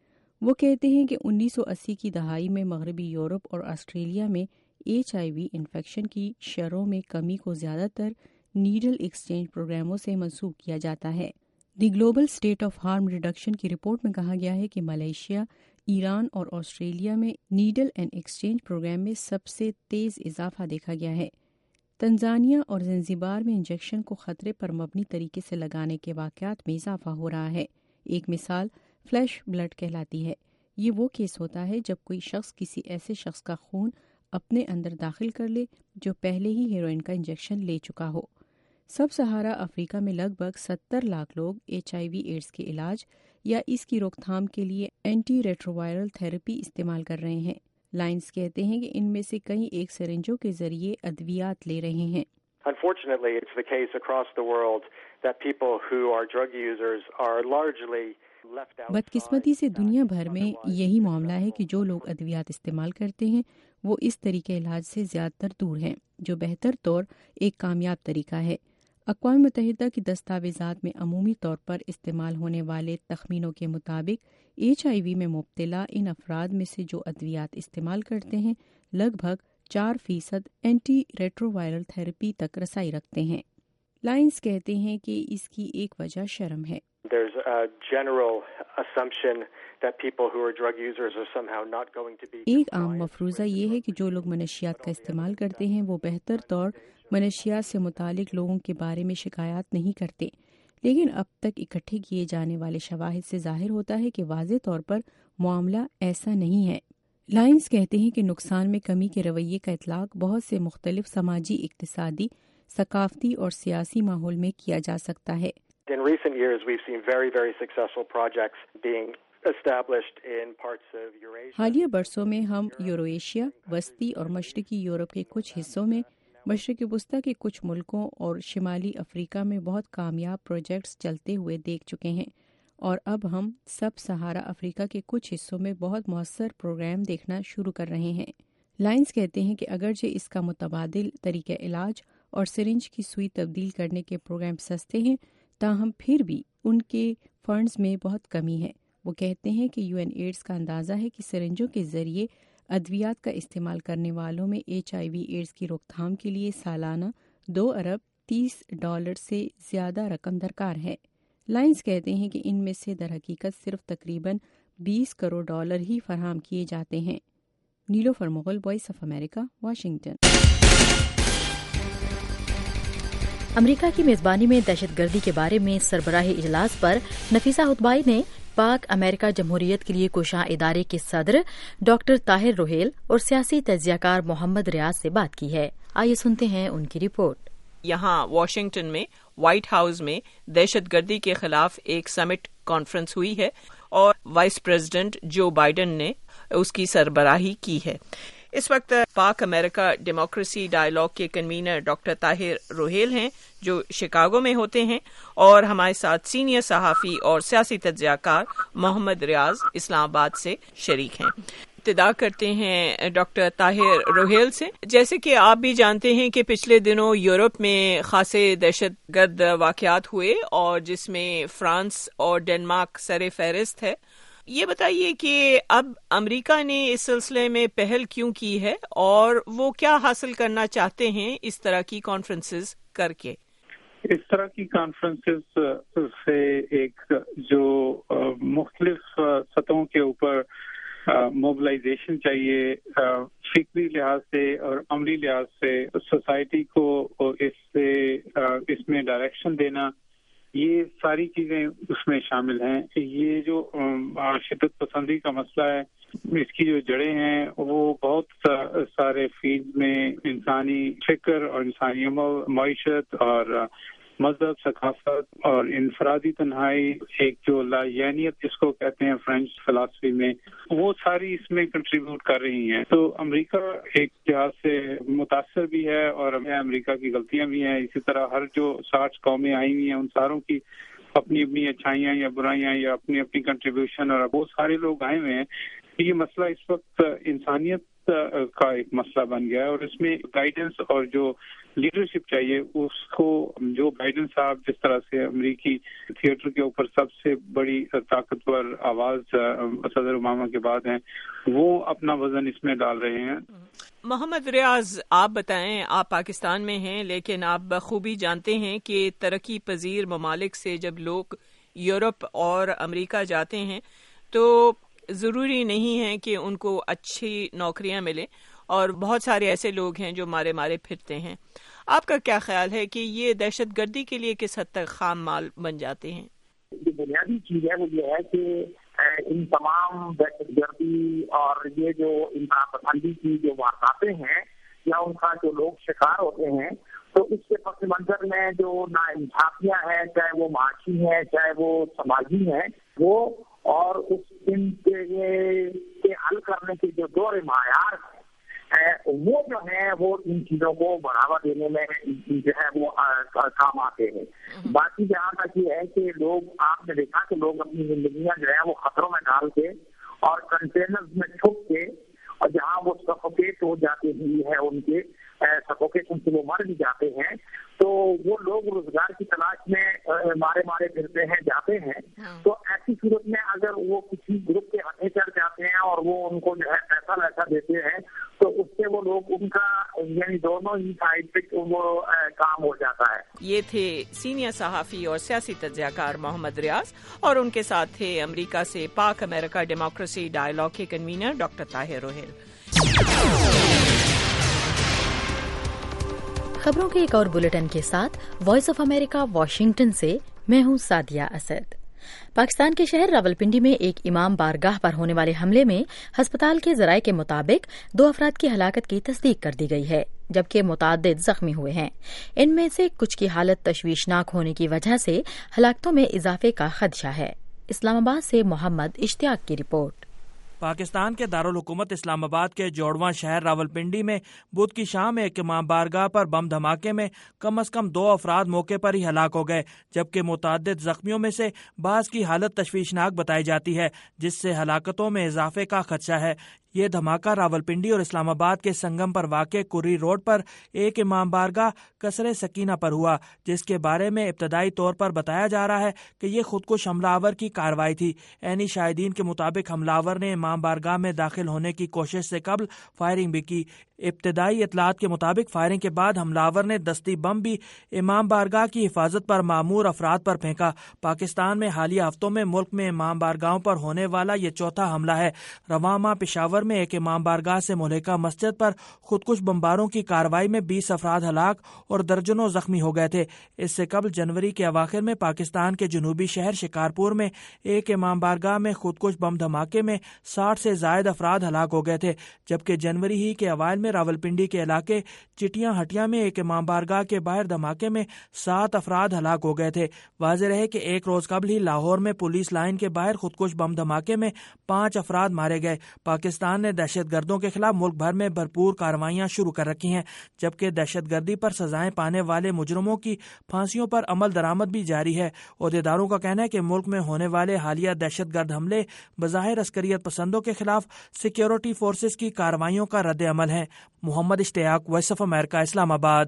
وہ کہتے ہیں کہ 1980 کی دہائی میں مغربی یورپ اور آسٹریلیا میں HIV انفیکشن کی شرحوں میں کمی کو زیادہ تر نیڈل ایکسچینج پروگراموں سے منسوب کیا جاتا ہے۔ The global state of harm reduction کی رپورٹ میں کہا گیا ہے کہ ملائیشیا، ایران اور آسٹریلیا میں نیڈل اینڈ ایکسچینج پروگرام میں سب سے تیز اضافہ دیکھا گیا ہے۔ تنزانیہ اور زنزبار میں انجیکشن کو خطرے پر مبنی طریقے سے لگانے کے واقعات میں اضافہ ہو رہا ہے۔ ایک مثال فلیش بلڈ کہلاتی ہے۔ یہ وہ کیس ہوتا ہے جب کوئی شخص کسی ایسے شخص کا خون اپنے اندر داخل کر لے جو پہلے ہی ہیروئن کا انجیکشن لے چکا ہو۔ سب سہارا افریقہ میں لگ بھگ 70 لاکھ لوگ HIV ایڈز کے علاج یا اس کی روک تھام کے لیے اینٹی ریٹرووائرل تھراپی استعمال کر رہے ہیں۔ لائنز کہتے ہیں کہ ان میں سے کئی ایک سرنجوں کے ذریعے ادویات لے رہے ہیں۔ Unfortunately, it's the case across the world that people who are drug users are largely left out. بدقسمتی سے دنیا بھر میں یہی معاملہ ہے کہ جو لوگ ادویات استعمال کرتے ہیں وہ اس طریقے علاج سے زیادہ تر دور ہیں، جو بہتر طور ایک کامیاب طریقہ ہے۔ اقوام متحدہ کی دستاویزات میں عمومی طور پر استعمال ہونے والے تخمینوں کے مطابق HIV میں مبتلا ان افراد میں سے جو ادویات استعمال کرتے ہیں لگ بھگ 4% اینٹی ریٹرووائرل تھراپی تک رسائی رکھتے ہیں۔ لائنز کہتے ہیں کہ اس کی ایک وجہ شرم ہے۔ There's a general assumption that people who are drug users are somehow not going to be. ایک عام مفروضہ یہ ہے کہ جو لوگ منشیات کا استعمال کرتے ہیں وہ بہتر طور منشیات سے متعلق لوگوں کے بارے میں شکایات نہیں کرتے، لیکن اب تک اکٹھے کیے جانے والے شواہد سے ظاہر ہوتا ہے کہ واضح طور پر معاملہ ایسا نہیں ہے۔ لائنز کہتے ہیں کہ نقصان میں کمی کے رویے کا اطلاق بہت سے مختلف سماجی، اقتصادی، ثقافتی اور سیاسی ماحول میں کیا جا سکتا ہے۔ In recent years, we've seen very, very successful projects being established in parts of Eurasia. حالیہ برسوں میں ہم یورویشیا، وسطی اور مشرقی یورپ کے کچھ حصوں میں، مشرق وسطی کے کچھ ملکوں اور شمالی افریقہ میں بہت کامیاب پروجیکٹس چلتے ہوئے دیکھ چکے ہیں، اور اب ہم سب سہارا افریقہ کے کچھ حصوں میں بہت مؤثر پروگرام دیکھنا شروع کر رہے ہیں۔ لائنز کہتے ہیں کہ اگرچہ اس کا متبادل طریقہ علاج اور سرنج کی سوئی تبدیل کرنے کے پروگرام سستے ہیں، تاہم پھر بھی ان کے فنڈز میں بہت کمی ہے۔ وہ کہتے ہیں کہ UNAIDS کا اندازہ ہے کہ سرنجوں کے ذریعے ادویات کا استعمال کرنے والوں میں HIV ایڈز کی روک تھام کے لیے سالانہ $2 ارب 30 سے زیادہ رقم درکار ہے۔ لائنز کہتے ہیں کہ ان میں سے در حقیقت صرف تقریباً $20 کروڑ ہی فراہم کیے جاتے ہیں۔ Nilofar Mughal, voice of America, Washington. America کی میزبانی میں دہشت گردی کے بارے میں سربراہی اجلاس پر نفیسہ ہدبائی نے پاک امریکہ جمہوریت کے لیے کوشاں ادارے کے صدر ڈاکٹر طاہر روہیل اور سیاسی تجزیہ کار محمد ریاض سے بات کی ہے۔ آئیے سنتے ہیں ان کی رپورٹ۔ یہاں واشنگٹن میں وائٹ ہاؤس میں دہشت گردی کے خلاف ایک سمٹ کانفرنس ہوئی ہے اور وائس پریزیڈنٹ جو بائیڈن نے اس کی سربراہی کی ہے۔ اس وقت پاک امریکہ ڈیموکریسی ڈائیلاگ کے کنوینر ڈاکٹر طاہر روہیل ہیں جو شکاگو میں ہوتے ہیں، اور ہمارے ساتھ سینئر صحافی اور سیاسی تجزیہ کار محمد ریاض اسلام آباد سے شریک ہیں۔ ابتدا کرتے ہیں ڈاکٹر طاہر روہیل سے۔ جیسے کہ آپ بھی جانتے ہیں کہ پچھلے دنوں یورپ میں خاصے دہشت گرد واقعات ہوئے اور جس میں فرانس اور ڈنمارک سر فہرست ہے۔ یہ بتائیے کہ اب امریکہ نے اس سلسلے میں پہل کیوں کی ہے اور وہ کیا حاصل کرنا چاہتے ہیں اس طرح کی کانفرنسز کر کے؟ اس طرح کی کانفرنسز سے ایک جو مختلف سطحوں کے اوپر موبلائزیشن چاہیے، فکری لحاظ سے اور عملی لحاظ سے سوسائٹی کو اس میں ڈائریکشن دینا، یہ ساری چیزیں اس میں شامل ہیں۔ یہ جو شدت پسندی کا مسئلہ ہے، اس کی جو جڑیں ہیں وہ بہت سارے فیلڈ میں انسانی فکر اور انسانی عمل، معیشت اور مذہب، ثقافت اور انفرادی تنہائی، ایک جو لایعنیت جس کو کہتے ہیں فرینچ فلسفی میں، وہ ساری اس میں کنٹریبیوٹ کر رہی ہیں۔ تو امریکہ ایک لحاظ سے متاثر بھی ہے اور امریکہ کی غلطیاں بھی ہیں، اسی طرح ہر جو 60 قومیں آئی ہوئی ہیں ان ساروں کی اپنی اپنی اچھائیاں یا برائیاں یا اپنی اپنی کنٹریبیوشن، اور بہت سارے لوگ آئے ہوئے ہیں۔ یہ مسئلہ اس وقت انسانیت کا ایک مسئلہ بن گیا ہے، اور اس میں گائیڈنس اور جو لیڈرشپ چاہیے اس کو جو بائیڈن صاحب جس طرح سے امریکی تھیٹر کے اوپر سب سے بڑی طاقتور آواز صدر اوباما کے بعد ہیں، وہ اپنا وزن اس میں ڈال رہے ہیں۔ محمد ریاض، آپ بتائیں، آپ پاکستان میں ہیں لیکن آپ بخوبی جانتے ہیں کہ ترقی پذیر ممالک سے جب لوگ یورپ اور امریکہ جاتے ہیں تو ضروری نہیں ہے کہ ان کو اچھی نوکریاں ملیں، اور بہت سارے ایسے لوگ ہیں جو مارے مارے پھرتے ہیں۔ آپ کا کیا خیال ہے کہ یہ دہشت گردی کے لیے کس حد تک خام مال بن جاتے ہیں؟ جو بنیادی چیز ہے وہ یہ ہے کہ ان تمام دہشت گردی اور یہ جو انتہا پسندی کی جو واقعات ہیں یا ان کا جو لوگ شکار ہوتے ہیں، تو اس کے پس منظر میں جو ناانصافیاں ہیں، چاہے وہ معاشی ہیں چاہے وہ سماجی ہیں، وہ اور ان کے حل کرنے کے جو دور معیار ہیں وہ جو ہیں وہ ان چیزوں کو بڑھاوا دینے میں جو ہے وہ کام آتے ہیں۔ باقی جہاں تک یہ ہے کہ لوگ، آپ نے دیکھا کہ لوگ اپنی زندگیاں جو ہے وہ خطروں میں ڈال کے اور کنٹینرز میں چھپ کے، اور جہاں وہ سفوکیٹ ہو جاتے ہیں ان کے سفوکیشن سے وہ مر بھی جاتے ہیں، تو وہ لوگ روزگار کی تلاش میں مارے پھرتے ہیں، جاتے ہیں۔ تو ایسی صورت میں اگر وہ کسی گروپ کے ہاتھے چڑھ جاتے ہیں اور وہ ان کو جو ہے پیسہ ویسا دیتے ہیں، تو اس سے وہ لوگ ان کا یعنی دونوں ہی سائڈ پہ وہ کام ہو جاتا ہے. یہ تھے سینئر صحافی اور سیاسی تجزیہ کار محمد ریاض، اور ان کے ساتھ تھے امریکہ سے پاک امریکہ ڈیموکریسی ڈائیلاگ کے کنوینر ڈاکٹر طاہر روحیل. خبروں کے ایک اور بلیٹن کے ساتھ وائس آف امریکہ واشنگٹن سے میں ہوں سعدیہ اسد. پاکستان کے شہر راولپنڈی میں ایک امام بارگاہ پر ہونے والے حملے میں ہسپتال کے ذرائع کے مطابق 2 افراد کی ہلاکت کی تصدیق کر دی گئی ہے، جبکہ متعدد زخمی ہوئے ہیں. ان میں سے کچھ کی حالت تشویشناک ہونے کی وجہ سے ہلاکتوں میں اضافے کا خدشہ ہے. اسلام آباد سے محمد اشتیاق کی رپورٹ. پاکستان کے دارالحکومت اسلام آباد کے جوڑواں شہر راولپنڈی میں بدھ کی شام ایک امام بارگاہ پر بم دھماکے میں کم از کم 2 افراد موقع پر ہی ہلاک ہو گئے، جبکہ متعدد زخمیوں میں سے بعض کی حالت تشویشناک بتائی جاتی ہے، جس سے ہلاکتوں میں اضافے کا خدشہ ہے. یہ دھماکہ راولپنڈی اور اسلام آباد کے سنگم پر واقع کوری روڈ پر ایک امام بارگاہ قصر سکینہ پر ہوا، جس کے بارے میں ابتدائی طور پر بتایا جا رہا ہے کہ یہ خودکش حملہ آور کی کارروائی تھی. عینی شاہدین کے مطابق حملہ آور نے امام بارگاہ میں داخل ہونے کی کوشش سے قبل فائرنگ بھی کی. ابتدائی اطلاعات کے مطابق فائرنگ کے بعد حملہ آور نے دستی بم بھی امام بارگاہ کی حفاظت پر مامور افراد پر پھینکا. پاکستان میں حالیہ ہفتوں میں ملک میں امام بارگاہوں پر ہونے والا یہ چوتھا حملہ ہے. رواں ماہ پشاور میں ایک امام بارگاہ سے ملحقہ مسجد پر خودکش بمباروں کی کارروائی میں 20 افراد ہلاک اور درجنوں زخمی ہو گئے تھے. اس سے قبل جنوری کے اواخر میں پاکستان کے جنوبی شہر شکارپور میں ایک امام بارگاہ میں خودکش بم دھماکے میں 60 سے زائد افراد ہلاک ہو گئے تھے، جبکہ جنوری ہی کے اوائل میں راولپنڈی کے علاقے چٹیاں ہٹیا میں ایک امام بارگاہ کے باہر دھماکے میں 7 افراد ہلاک ہو گئے تھے. واضح رہے کہ ایک روز قبل ہی لاہور میں پولیس لائن کے باہر خودکش بم دھماکے میں 5 افراد مارے گئے. پاکستان نے دہشت گردوں کے خلاف ملک بھر میں بھرپور کارروائیاں شروع کر رکھی ہیں، جبکہ دہشت گردی پر سزائیں پانے والے مجرموں کی پھانسیوں پر عمل درآمد بھی جاری ہے. عہدیداروں کا کہنا ہے کہ ملک میں ہونے والے حالیہ دہشت گرد حملے بظاہر عسکریت پسندوں کے خلاف سیکیورٹی فورسز کی کارروائیوں کا رد عمل ہے. محمد اشتیاق، وائس آف امریکہ، اسلام آباد.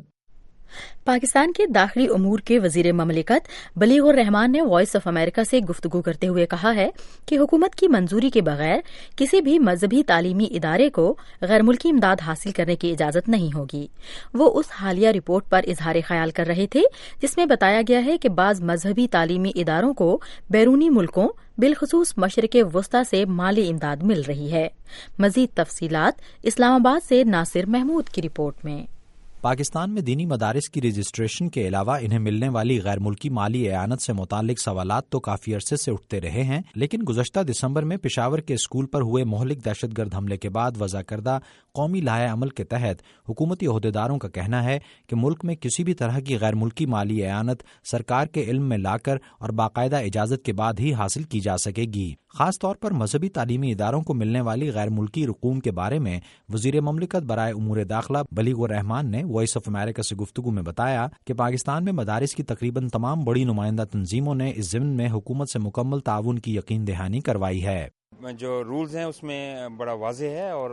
پاکستان کے داخلی امور کے وزیر مملکت بلیغ الرحمان نے وائس آف امریکہ سے گفتگو کرتے ہوئے کہا ہے کہ حکومت کی منظوری کے بغیر کسی بھی مذہبی تعلیمی ادارے کو غیر ملکی امداد حاصل کرنے کی اجازت نہیں ہوگی. وہ اس حالیہ رپورٹ پر اظہار خیال کر رہے تھے جس میں بتایا گیا ہے کہ بعض مذہبی تعلیمی اداروں کو بیرونی ملکوں بالخصوص مشرق وسطی سے مالی امداد مل رہی ہے. مزید تفصیلات اسلام آباد سے ناصر محمود کی رپورٹ میں. پاکستان میں دینی مدارس کی رجسٹریشن کے علاوہ انہیں ملنے والی غیر ملکی مالی اعانت سے متعلق سوالات تو کافی عرصے سے اٹھتے رہے ہیں، لیکن گزشتہ دسمبر میں پشاور کے اسکول پر ہوئے مہلک دہشت گرد حملے کے بعد وضع کردہ قومی لائحہ عمل کے تحت حکومتی عہدیداروں کا کہنا ہے کہ ملک میں کسی بھی طرح کی غیر ملکی مالی اعانت سرکار کے علم میں لا کر اور باقاعدہ اجازت کے بعد ہی حاصل کی جا سکے گی. خاص طور پر مذہبی تعلیمی اداروں کو ملنے والی غیر ملکی رقوم کے بارے میں وزیر مملکت برائے امور داخلہ بلیغ الرحمان نے وائس آف امریکہ سے گفتگو میں بتایا کہ پاکستان میں مدارس کی تقریباً تمام بڑی نمائندہ تنظیموں نے اس ضمن میں حکومت سے مکمل تعاون کی یقین دہانی کروائی ہے. جو رولز ہیں اس میں بڑا واضح ہے اور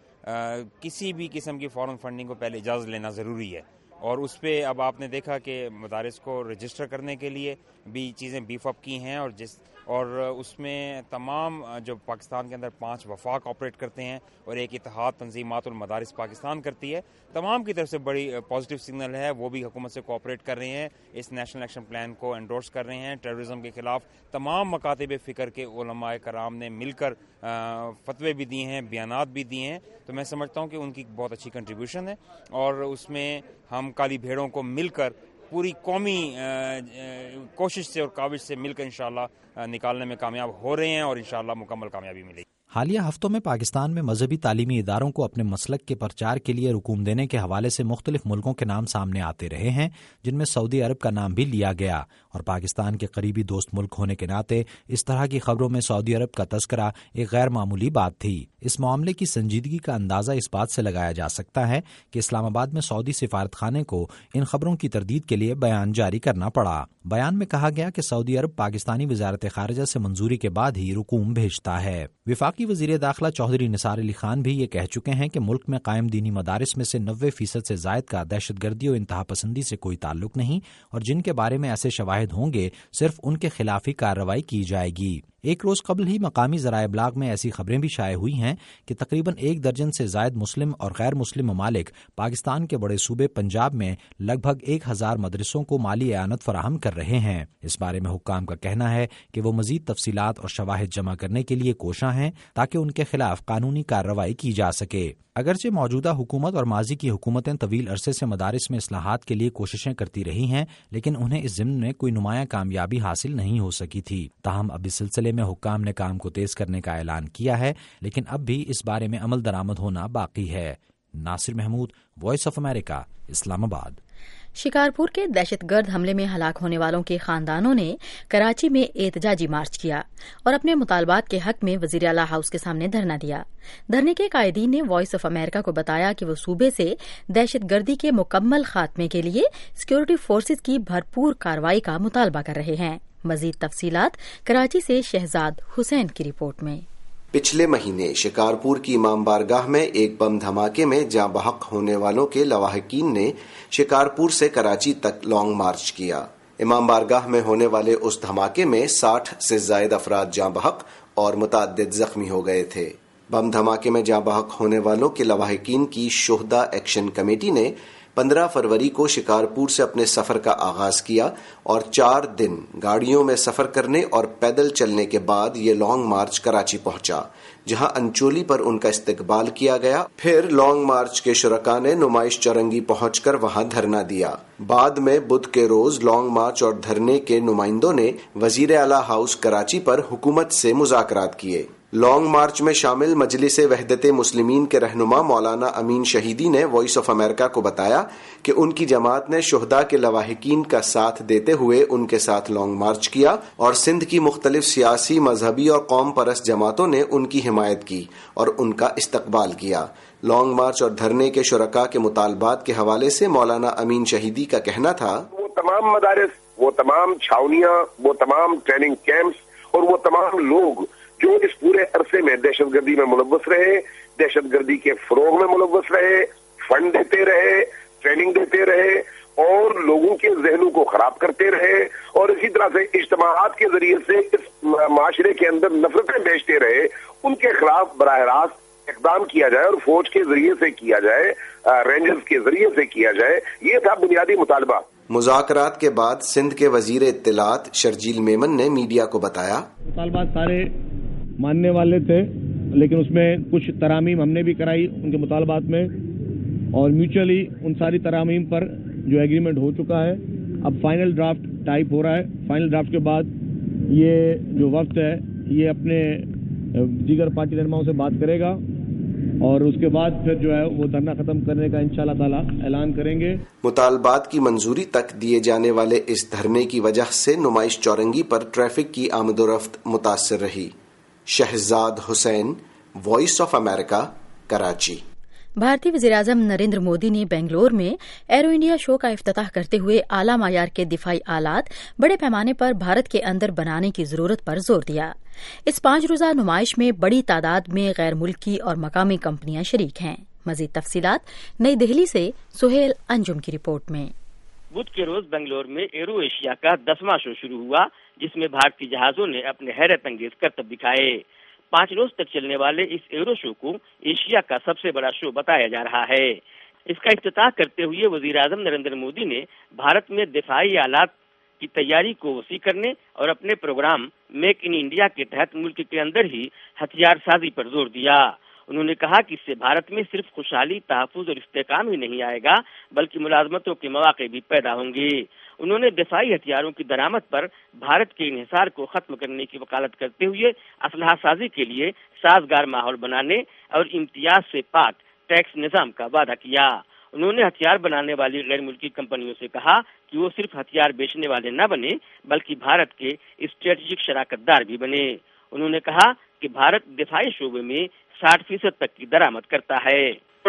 کسی بھی قسم کی فارن فنڈنگ کو پہلے اجازت لینا ضروری ہے، اور اس پہ اب آپ نے دیکھا کہ مدارس کو رجسٹر کرنے کے لیے بھی چیزیں بیف اپ کی ہیں، اور اس میں تمام جو پاکستان کے اندر 5 وفاق آپریٹ کرتے ہیں اور ایک اتحاد تنظیمات المدارس پاکستان کرتی ہے، تمام کی طرف سے بڑی پازیٹیو سگنل ہے. وہ بھی حکومت سے کوآپریٹ کر رہے ہیں، اس نیشنل ایکشن پلان کو انڈورس کر رہے ہیں. ٹیررزم کے خلاف تمام مکاتب فکر کے علماء کرام نے مل کر فتوے بھی دیے ہیں، بیانات بھی دیے ہیں. تو میں سمجھتا ہوں کہ ان کی بہت اچھی کنٹریبیوشن ہے، اور اس میں ہم کالی بھیڑوں کو مل کر پوری قومی کوشش سے اور کاوش سے مل کر انشاءاللہ نکالنے میں کامیاب ہو رہے ہیں، اور انشاءاللہ مکمل کامیابی ملے گی. حالیہ ہفتوں میں پاکستان میں مذہبی تعلیمی اداروں کو اپنے مسلک کے پرچار کے لیے رقوم دینے کے حوالے سے مختلف ملکوں کے نام سامنے آتے رہے ہیں، جن میں سعودی عرب کا نام بھی لیا گیا، اور پاکستان کے قریبی دوست ملک ہونے کے ناطے اس طرح کی خبروں میں سعودی عرب کا تذکرہ ایک غیر معمولی بات تھی. اس معاملے کی سنجیدگی کا اندازہ اس بات سے لگایا جا سکتا ہے کہ اسلام آباد میں سعودی سفارت خانے کو ان خبروں کی تردید کے لیے بیان جاری کرنا پڑا. بیان میں کہا گیا کہ سعودی عرب پاکستانی وزارت خارجہ سے منظوری کے بعد ہی رقوم بھیجتا ہے. وفاقی وفاقی وزیر داخلہ چودھری نثار علی خان بھی یہ کہہ چکے ہیں کہ ملک میں قائم دینی مدارس میں سے 90% سے زائد کا دہشت گردی و انتہا پسندی سے کوئی تعلق نہیں، اور جن کے بارے میں ایسے شواہد ہوں گے صرف ان کے خلاف ہی کارروائی کی جائے گی۔ ایک روز قبل ہی مقامی ذرائع ابلاغ میں ایسی خبریں بھی شائع ہوئی ہیں کہ تقریباً 1 درجن سے زائد مسلم اور غیر مسلم ممالک پاکستان کے بڑے صوبے پنجاب میں لگ بھگ 1000 مدرسوں کو مالی اعانت فراہم کر رہے ہیں۔ اس بارے میں حکام کا کہنا ہے کہ وہ مزید تفصیلات اور شواہد جمع کرنے کے لیے کوشاں ہیں تاکہ ان کے خلاف قانونی کارروائی کی جا سکے۔ اگرچہ موجودہ حکومت اور ماضی کی حکومتیں طویل عرصے سے مدارس میں اصلاحات کے لیے کوششیں کرتی رہی ہیں، لیکن انہیں اس ضمن میں کوئی نمایاں کامیابی حاصل نہیں ہو سکی تھی۔ تاہم اب اس سلسلے میں حکام نے کام کو تیز کرنے کا اعلان کیا ہے، لیکن اب بھی اس بارے میں عمل درآمد ہونا باقی ہے۔ Nasir Mahmood, voice of America, Islamabad. Shikarpur کے دہشت گرد حملے میں ہلاک ہونے والوں کے خاندانوں نے کراچی میں احتجاجی مارچ کیا اور اپنے مطالبات کے حق میں وزیر اعلی ہاؤس کے سامنے دھرنا دیا۔ دھرنے کے قائدین نے وائس آف امریکہ کو بتایا کہ وہ صوبے سے دہشت گردی کے مکمل خاتمے کے لیے سیکورٹی فورسز کی بھرپور کارروائی کا مطالبہ کر رہے ہیں۔ مزید تفصیلات کراچی سے شہزاد حسین کی رپورٹ میں۔ پچھلے مہینے شکارپور کی امام بارگاہ میں ایک بم دھماکے میں جاں بحق ہونے والوں کے لواحقین نے شکارپور سے کراچی تک لانگ مارچ کیا۔ امام بارگاہ میں ہونے والے اس دھماکے میں 60 سے زائد افراد جاں بحق اور متعدد زخمی ہو گئے تھے۔ بم دھماکے میں جاں بحق ہونے والوں کے لواحقین کی شہداء ایکشن کمیٹی نے 15 فروری کو شکارپور سے اپنے سفر کا آغاز کیا اور 4 دن گاڑیوں میں سفر کرنے اور پیدل چلنے کے بعد یہ لانگ مارچ کراچی پہنچا، جہاں انچولی پر ان کا استقبال کیا گیا۔ پھر لانگ مارچ کے شرکاء نے نمائش چورنگی پہنچ کر وہاں دھرنا دیا۔ بعد میں بدھ کے روز لانگ مارچ اور دھرنے کے نمائندوں نے وزیر اعلی ہاؤس کراچی پر حکومت سے مذاکرات کیے۔ لانگ مارچ میں شامل مجلس وحدت مسلمین کے رہنما مولانا امین شہیدی نے وائس آف امریکہ کو بتایا کہ ان کی جماعت نے شہداء کے لواحقین کا ساتھ دیتے ہوئے ان کے ساتھ لانگ مارچ کیا اور سندھ کی مختلف سیاسی، مذہبی اور قوم پرست جماعتوں نے ان کی حمایت کی اور ان کا استقبال کیا۔ لانگ مارچ اور دھرنے کے شرکاء کے مطالبات کے حوالے سے مولانا امین شہیدی کا کہنا تھا، وہ تمام مدارس، وہ تمام چھاونیاں، وہ تمام ٹریننگ کیمپس اور وہ تمام لوگ جو اس پورے عرصے میں دہشت گردی میں ملوث رہے، دہشت گردی کے فروغ میں ملوث رہے، فنڈ دیتے رہے، ٹریننگ دیتے رہے اور لوگوں کے ذہنوں کو خراب کرتے رہے اور اسی طرح سے اجتماعات کے ذریعے سے اس معاشرے کے اندر نفرتیں بیچتے رہے، ان کے خلاف براہ راست اقدام کیا جائے اور فوج کے ذریعے سے کیا جائے، رینجرز کے ذریعے سے کیا جائے۔ یہ تھا بنیادی مطالبہ۔ مذاکرات کے بعد سندھ کے وزیر اطلاعات شرجیل میمن نے میڈیا کو بتایا، مطالبات سارے ماننے والے تھے، لیکن اس میں کچھ ترامیم ہم نے بھی کرائی ان کے مطالبات میں اور میوچولی ان ساری ترامیم پر جو ایگریمنٹ ہو چکا ہے۔ اب فائنل ڈرافٹ ٹائپ ہو رہا ہے۔ فائنل ڈرافٹ کے بعد یہ جو وفد ہے یہ اپنے دیگر پارٹی رہنماؤں سے بات کرے گا اور اس کے بعد پھر جو ہے وہ دھرنا ختم کرنے کا انشاءاللہ تعالی اعلان کریں گے۔ مطالبات کی منظوری تک دیے جانے والے اس دھرنے کی وجہ سے نمائش چورنگی پر ٹریفک کی آمد و رفت متاثر رہی۔ Shahzad Hussain, voice of America, Karachi. بھارتی وزیراعظم نریندر مودی نے بنگلور میں ایرو انڈیا شو کا افتتاح کرتے ہوئے اعلیٰ معیار کے دفاعی آلات بڑے پیمانے پر بھارت کے اندر بنانے کی ضرورت پر زور دیا۔ اس 5 روزہ نمائش میں بڑی تعداد میں غیر ملکی اور مقامی کمپنیاں شریک ہیں۔ مزید تفصیلات نئی دہلی سے سہیل انجم کی رپورٹ میں۔ بدھ کے روز بنگلور میں ایرو ایشیا کا 10واں شو شروع ہوا، جس میں بھارتی جہازوں نے اپنے حیرت انگیز کرتب دکھائے۔ 5 روز تک چلنے والے اس ایرو شو کو ایشیا کا سب سے بڑا شو بتایا جا رہا ہے۔ اس کا افتتاح کرتے ہوئے وزیر اعظم نریندر مودی نے بھارت میں دفاعی آلات کی تیاری کو وسیع کرنے اور اپنے پروگرام میک ان انڈیا کے تحت ملک کے اندر ہی ہتھیار سازی پر زور دیا۔ انہوں نے کہا کہ اس سے بھارت میں صرف خوشحالی، تحفظ اور استحکام ہی نہیں آئے گا بلکہ ملازمتوں کے مواقع بھی پیدا ہوں گے۔ انہوں نے دفاعی ہتھیاروں کی درآمد پر بھارت کے انحصار کو ختم کرنے کی وکالت کرتے ہوئے اسلحہ سازی کے لیے سازگار ماحول بنانے اور امتیاز سے پاک ٹیکس نظام کا وعدہ کیا۔ انہوں نے ہتھیار بنانے والی غیر ملکی کمپنیوں سے کہا کہ وہ صرف ہتھیار بیچنے والے نہ بنے بلکہ بھارت کے اسٹریٹجک شراکت دار بھی بنے۔ انہوں نے کہا کہ بھارت دفاعی شعبے میں 60% تک کی درآمد کرتا ہے۔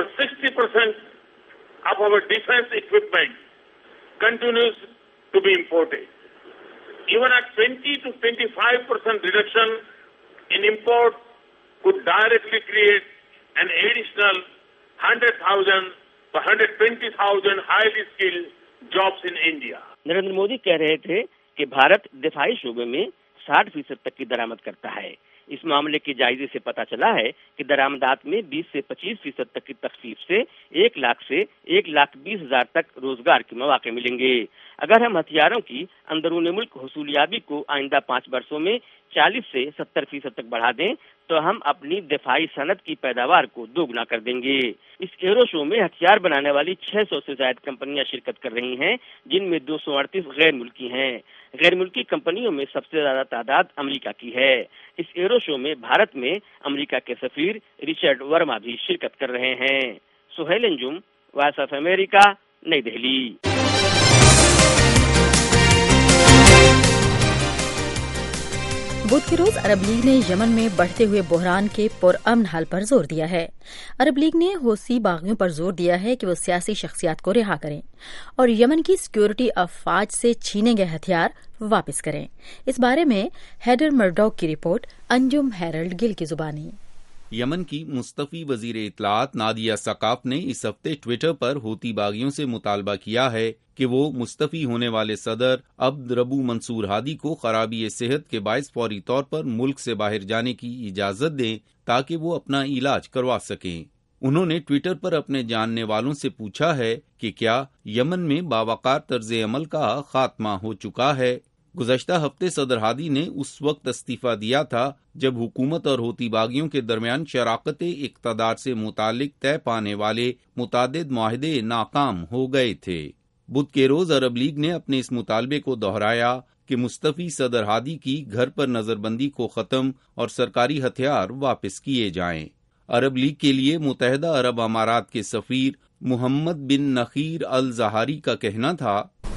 60% of our defense equipment continues to be imported. Even at 20 to 25% reduction in import could directly create an additional 100,000 or 120,000 highly skilled jobs in India. Narendra Modi कह रहे थे कि भारत दिफाई शोबे में 60% तक की दरामद करता है। इस मामले के जायजे से पता चला है कि दरामदात में 20 से 25% तक की तखफीफ से 1 लाख से 1,20,000 तक रोजगार के मौके मिलेंगे। अगर हम हथियारों की अंदरूनी मुल्क हुसूलियाबी को आइंदा 5 वर्षों में 40 से 70% तक बढ़ा दें तो हम अपनी दिफाई सनत की पैदावार को दोगुना कर देंगे। इस एरो शो में हथियार बनाने वाली 600 से ज्यादा कंपनियां शिरकत कर रही हैं, जिनमें 238 गैर मुल्की हैं। गैर मुल्की कंपनियों में सबसे ज्यादा तादाद अमेरिका की है। इस एरो शो में भारत में अमेरिका के सफीर रिचर्ड वर्मा भी शिरकत कर रहे हैं। Suhail Anjum, voice of America, Nai Delhi. बुध के रोज अरब लीग ने यमन में बढ़ते हुए बहरान के पुरअमन हल पर जोर दिया है। अरब लीग ने हौसी बागियों पर जोर दिया है कि वो सियासी शख्सियात को रिहा करें और यमन की सिक्योरिटी अफवाज से छीने गए हथियार वापस करें। इस बारे में हेडर मर्डॉक की रिपोर्ट, अंजुम हेरल्ड गिल की जुबानी। यमन की मुस्तफी वजीर इत्तलात नादिया सकाफ ने इस हफ्ते ट्विटर पर हूती बागियों से मुतालबा किया है कि वो मुस्तफी होने वाले सदर अब्द रबू मंसूर हादी को खराबी सेहत के बायस फौरी तौर पर मुल्क से बाहर जाने की इजाजत दें ताकि वो अपना इलाज करवा सकें। उन्होंने ट्विटर पर अपने जानने वालों से पूछा है कि क्या यमन में बावकार तर्ज अमल का खात्मा हो चुका है। गुज़श्ता हफ्ते सदर हादी ने उस वक्त इस्तीफा दिया था जब हुकूमत और हूती बागियों के दरमियान शराकत इक़्तिदार से मुतालिक तय पाने वाले मुतादिद मुआहदे नाकाम हो गए थे। बुध के रोज अरब लीग ने अपने इस मुतालबे को दोहराया कि मुस्तफी सदर हादी की घर पर नजरबंदी को खत्म और सरकारी हथियार वापस किए जाएं। अरब लीग के लिए मुत्तहिदा अरब अमारात के सफीर मोहम्मद बिन नखीर अल जहारी का कहना था,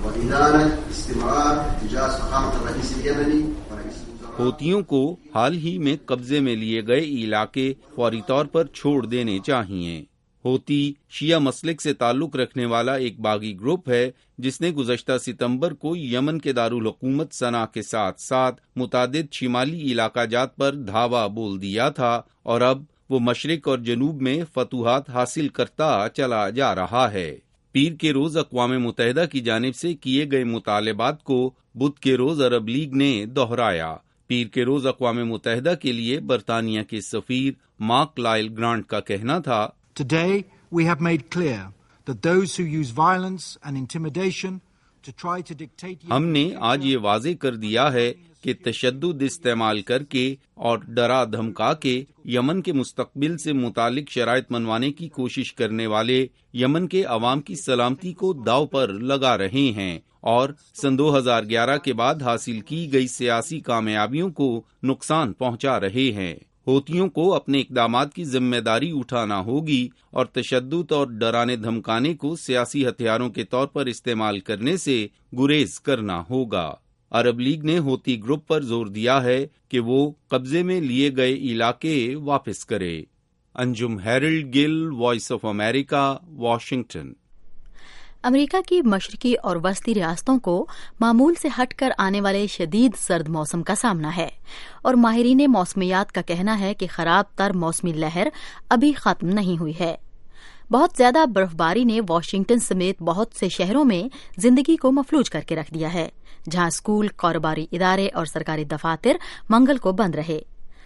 हूतियों को हाल ही में कब्जे में लिए गए इलाके फौरी तौर पर छोड़ देने चाहिए। हूती शिया मसलिक से ताल्लुक रखने वाला एक बागी ग्रुप है जिसने गुज़श्ता सितंबर को यमन के दारुल हुकूमत सना के साथ साथ मुतादिद शिमाली इलाका जात पर धावा बोल दिया था और अब वो मशरिक और जनूब में फतूहात हासिल करता चला जा रहा है। पीर के रोज अक़वाम मुत्तहिदा की जानिब से किए गए मुतालबात को बुध के रोज अरब लीग ने दोहराया। पीर के रोज अक़वाम मुत्तहिदा के लिए बरतानिया के सफीर मार्क लाइल ग्रांट का कहना था, Today we have made clear that those who use violence and intimidation to try to dictate हमने आज ये वाज़े कर दिया है कि तशद्दुद इस्तेमाल करके और डरा धमका के यमन के मुस्तकबिल से मुतालिक शराइत मनवाने की कोशिश करने वाले यमन के अवाम की सलामती को दाव पर लगा रहे हैं और सन 2011 के बाद हासिल की गई सियासी कामयाबियों को नुकसान पहुंचा रहे हैं। हूतियों को अपने इक़दामात की जिम्मेदारी उठाना होगी और तशद्दुद और डराने धमकाने को सियासी हथियारों के तौर पर इस्तेमाल करने से गुरेज करना होगा। अरब लीग ने हूती ग्रुप पर जोर दिया है कि वो कब्जे में लिए गए इलाके वापस करे। Anjum Herald Gill, Voice of America, Washington. अमेरिका की मशरकी और वस्ती रियासतों को मामूल से हटकर आने वाले शदीद सर्द मौसम का सामना है और माहिरीन मौसमियात का कहना है कि खराब तर मौसमी लहर अभी खत्म नहीं हुई है। बहुत ज्यादा बर्फबारी ने वाशिंगटन समेत बहुत से शहरों में जिंदगी को मफलूज करके रख दिया है, जहां स्कूल, कारोबारी इदारे और सरकारी दफातर मंगल को बंद रहे।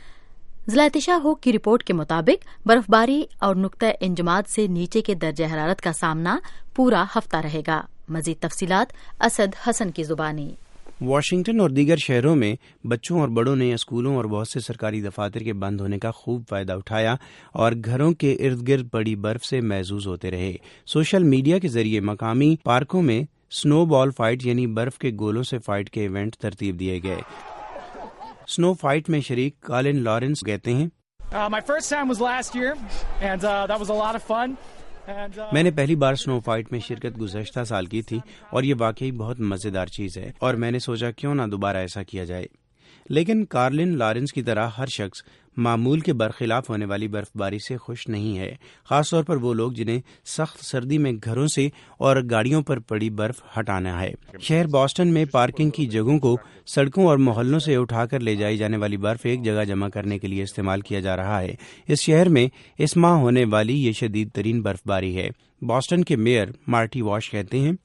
ज़िला हो की रिपोर्ट के मुताबिक बर्फबारी और नुक्ता इंजमाद से नीचे के दर्जे हरारत का सामना पूरा हफ्ता रहेगा। मजीद तफसीलात असद हसन की जुबानी। वाशिंगटन और दीगर शहरों में बच्चों और बड़ों ने स्कूलों और बहुत से सरकारी दफातर के बंद होने का खूब फायदा उठाया और घरों के इर्द गिर्द पड़ी बर्फ से महजूज होते रहे। सोशल मीडिया के जरिए मकामी पार्कों में स्नो बॉल फाइट यानी बर्फ के गोलों से फाइट के इवेंट तरतीब दिए गए। स्नो फाइट में शरीक कॉलिन लॉरेंस कहते हैं, मैंने पहली बार स्नो फाइट में शिरकत गुज़श्ता साल की थी और ये वाकई बहुत मज़ेदार चीज़ है और मैंने सोचा क्यों ना दोबारा ऐसा किया जाए। लेकिन कार्लिन लॉरेंस की तरह हर शख्स معمول کے برخلاف ہونے والی برف باری سے خوش نہیں ہے، خاص طور پر وہ لوگ جنہیں سخت سردی میں گھروں سے اور گاڑیوں پر پڑی برف ہٹانا ہے۔ شہر بوسٹن میں پارکنگ کی جگہوں کو سڑکوں اور محلوں سے اٹھا کر لے جائی جانے والی برف ایک جگہ جمع کرنے کے لیے استعمال کیا جا رہا ہے۔ اس شہر میں اس ماہ ہونے والی یہ شدید ترین برف باری ہے۔ بوسٹن کے میئر مارٹی واش کہتے ہیں،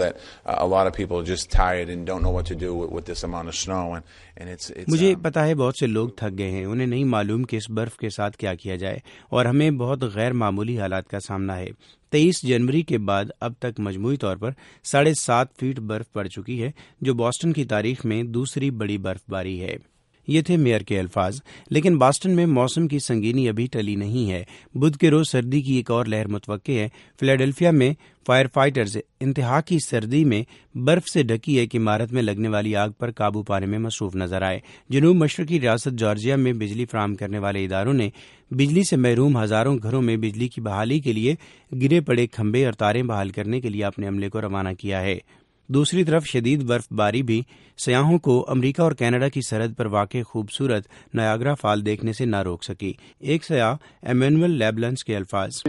مجھے پتا ہے بہت سے لوگ تھک گئے ہیں، انہیں نہیں معلوم کہ اس برف کے ساتھ کیا کیا جائے، اور ہمیں بہت غیر معمولی حالات کا سامنا ہے۔ 23 جنوری کے بعد اب تک مجموعی طور پر 7.5 فٹ برف پڑ چکی ہے، جو بوسٹن کی تاریخ میں دوسری بڑی برف باری ہے۔ یہ تھے میئر کے الفاظ۔ لیکن باسٹن میں موسم کی سنگینی ابھی ٹلی نہیں ہے۔ بدھ کے روز سردی کی ایک اور لہر متوقع ہے۔ فلیڈلفیا میں فائر فائٹرز انتہا کی سردی میں برف سے ڈھکی ایک عمارت میں لگنے والی آگ پر قابو پانے میں مصروف نظر آئے۔ جنوب مشرقی ریاست جارجیا میں بجلی فراہم کرنے والے اداروں نے بجلی سے محروم ہزاروں گھروں میں بجلی کی بحالی کے لیے گرے پڑے کھمبے اور تاریں بحال کرنے کے لیے اپنے عملے کو روانہ کیا ہے۔ دوسری طرف شدید برف باری بھی سیاحوں کو امریکہ اور کینیڈا کی سرحد پر واقع خوبصورت نایاگرا فال دیکھنے سے نہ روک سکی۔ ایک سیاح ایمینول لیبلنس کے الفاظ،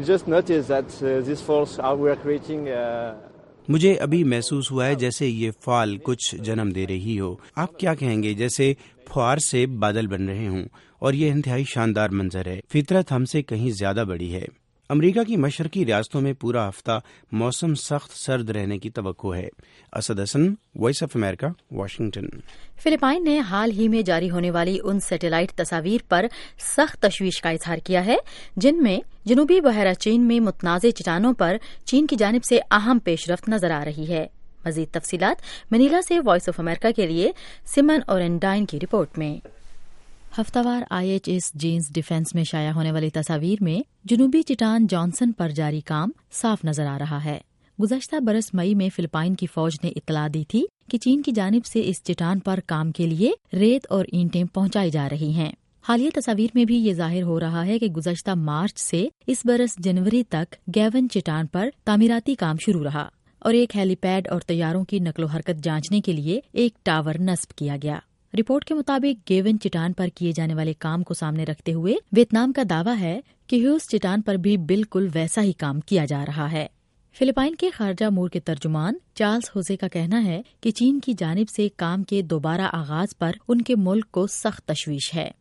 مجھے ابھی محسوس ہوا ہے جیسے یہ فال کچھ جنم دے رہی ہو۔ آپ کیا کہیں گے؟ جیسے پھوار سے بادل بن رہے ہوں، اور یہ انتہائی شاندار منظر ہے۔ فطرت ہم سے کہیں زیادہ بڑی ہے۔ امریکہ کی مشرقی ریاستوں میں پورا ہفتہ موسم سخت سرد رہنے کی توقع ہے۔ اسد حسن، voice of America, Washington. Philippines نے حال ہی میں جاری ہونے والی ان سیٹلائٹ تصاویر پر سخت تشویش کا اظہار کیا ہے جن میں جنوبی بحیرہ چین میں متنازع چٹانوں پر چین کی جانب سے اہم پیش رفت نظر آ رہی ہے۔ مزید تفصیلات منیلا سے وائس آف امریکہ کے لیے سمن اورنڈائن کی رپورٹ میں۔ ہفتہ وار IHS جینز ڈیفینس میں شائع ہونے والی تصاویر میں جنوبی چٹان جانسن پر جاری کام صاف نظر آ رہا ہے۔ گزشتہ برس مئی میں فلپائن کی فوج نے اطلاع دی تھی کہ چین کی جانب سے اس چٹان پر کام کے لیے ریت اور اینٹیں پہنچائی جا رہی ہیں۔ حالیہ تصاویر میں بھی یہ ظاہر ہو رہا ہے کہ گزشتہ مارچ سے اس برس جنوری تک گیون چٹان پر تعمیراتی کام شروع رہا اور ایک ہیلی پیڈ اور طیاروں کی نقل و حرکت جانچنے کے لیے ایک ٹاور نصب کیا گیا۔ رپورٹ کے مطابق گیون چٹان پر کیے جانے والے کام کو سامنے رکھتے ہوئے ویتنام کا دعویٰ ہے کہ ہیوس چٹان پر بھی بالکل ویسا ہی کام کیا جا رہا ہے۔ فلپائن کے خارجہ امور کے ترجمان چارلس ہوزے کا کہنا ہے کہ چین کی جانب سے کام کے دوبارہ آغاز پر ان کے ملک کو سخت تشویش ہے۔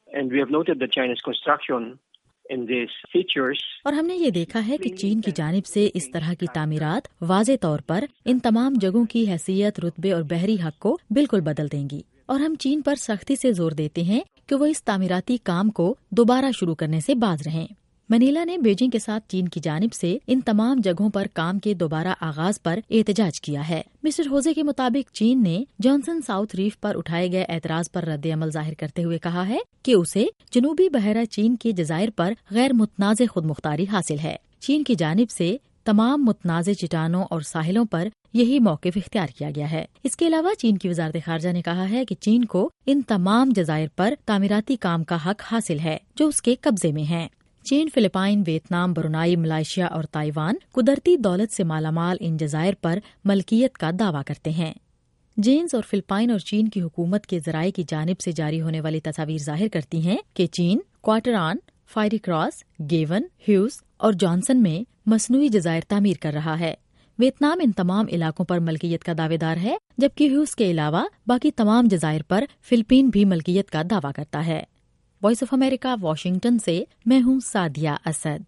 اور ہم نے یہ دیکھا ہے کہ چین کی جانب سے اس طرح کی تعمیرات واضح طور پر ان تمام جگہوں کی حیثیت، رتبے اور بحری حق کو بالکل بدل دیں گی، اور ہم چین پر سختی سے زور دیتے ہیں کہ وہ اس تعمیراتی کام کو دوبارہ شروع کرنے سے باز رہیں۔ منیلا نے بیجنگ کے ساتھ چین کی جانب سے ان تمام جگہوں پر کام کے دوبارہ آغاز پر احتجاج کیا ہے۔ مسٹر ہوزے کے مطابق چین نے جانسن ساؤتھ ریف پر اٹھائے گئے اعتراض پر رد عمل ظاہر کرتے ہوئے کہا ہے کہ اسے جنوبی بحیرہ چین کے جزائر پر غیر متنازع خود مختاری حاصل ہے۔ چین کی جانب سے تمام متنازع چٹانوں اور ساحلوں پر یہی موقف اختیار کیا گیا ہے۔ اس کے علاوہ چین کی وزارت خارجہ نے کہا ہے کہ چین کو ان تمام جزائر پر تعمیراتی کام کا حق حاصل ہے جو اس کے قبضے میں ہیں۔ چین، فلپائن، ویتنام، برونائی، ملائیشیا اور تائیوان قدرتی دولت سے مالا مال ان جزائر پر ملکیت کا دعویٰ کرتے ہیں۔ جینز اور فلپائن اور چین کی حکومت کے ذرائع کی جانب سے جاری ہونے والی تصاویر ظاہر کرتی ہیں کہ چین Cuarteron, Fiery Cross, Gaven, Hughes اور جانسن میں مصنوعی جزائر تعمیر کر رہا ہے۔ ویتنام ان تمام علاقوں پر ملکیت کا دعوے دار ہے، جبکہ ہیوس کے علاوہ باقی تمام جزائر پر فلپین بھی ملکیت کا دعویٰ کرتا ہے۔ وائس آف امریکہ، واشنگٹن سے میں ہوں سعدیہ اسد۔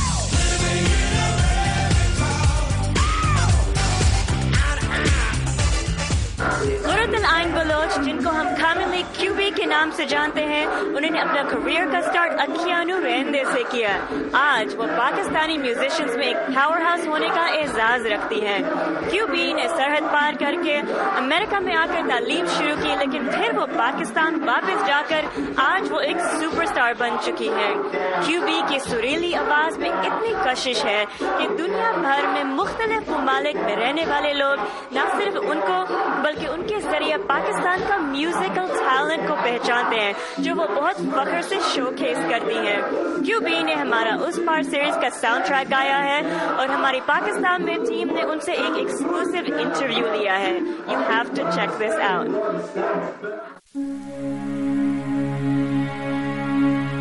نورت العین بلوچ، جن کو ہم کامنلی QB کے نام سے جانتے ہیں، انہوں نے اپنا کریئر کا سٹارٹ اکیانو رہندے سے کیا۔ آج وہ پاکستانی میوزیشنز میں ایک پاور ہاؤس ہونے کا اعزاز رکھتی ہیں۔ QB نے سرحد پار کر کے امریکہ میں آ کر تعلیم شروع کی، لیکن پھر وہ پاکستان واپس جا کر آج وہ ایک سپر سٹار بن چکی ہے۔ QB کی سریلی آواز میں اتنی کشش ہے کہ دنیا بھر میں مختلف ممالک میں رہنے والے لوگ نہ صرف ان کو بلکہ ان کے ذریعے پاکستان کا میوزیکل ٹیلنٹ کو پہچانتے ہیں، جو وہ بہت فخر سے شو کیس کرتی ہیں۔ QB نے ہمارا اس پار سیریز کا ساؤنڈ ٹریک گایا ہے اور ہماری پاکستان میں ٹیم نے ان سے ایک ایکسکلوسیو انٹرویو لیا ہے۔ You have to check this out.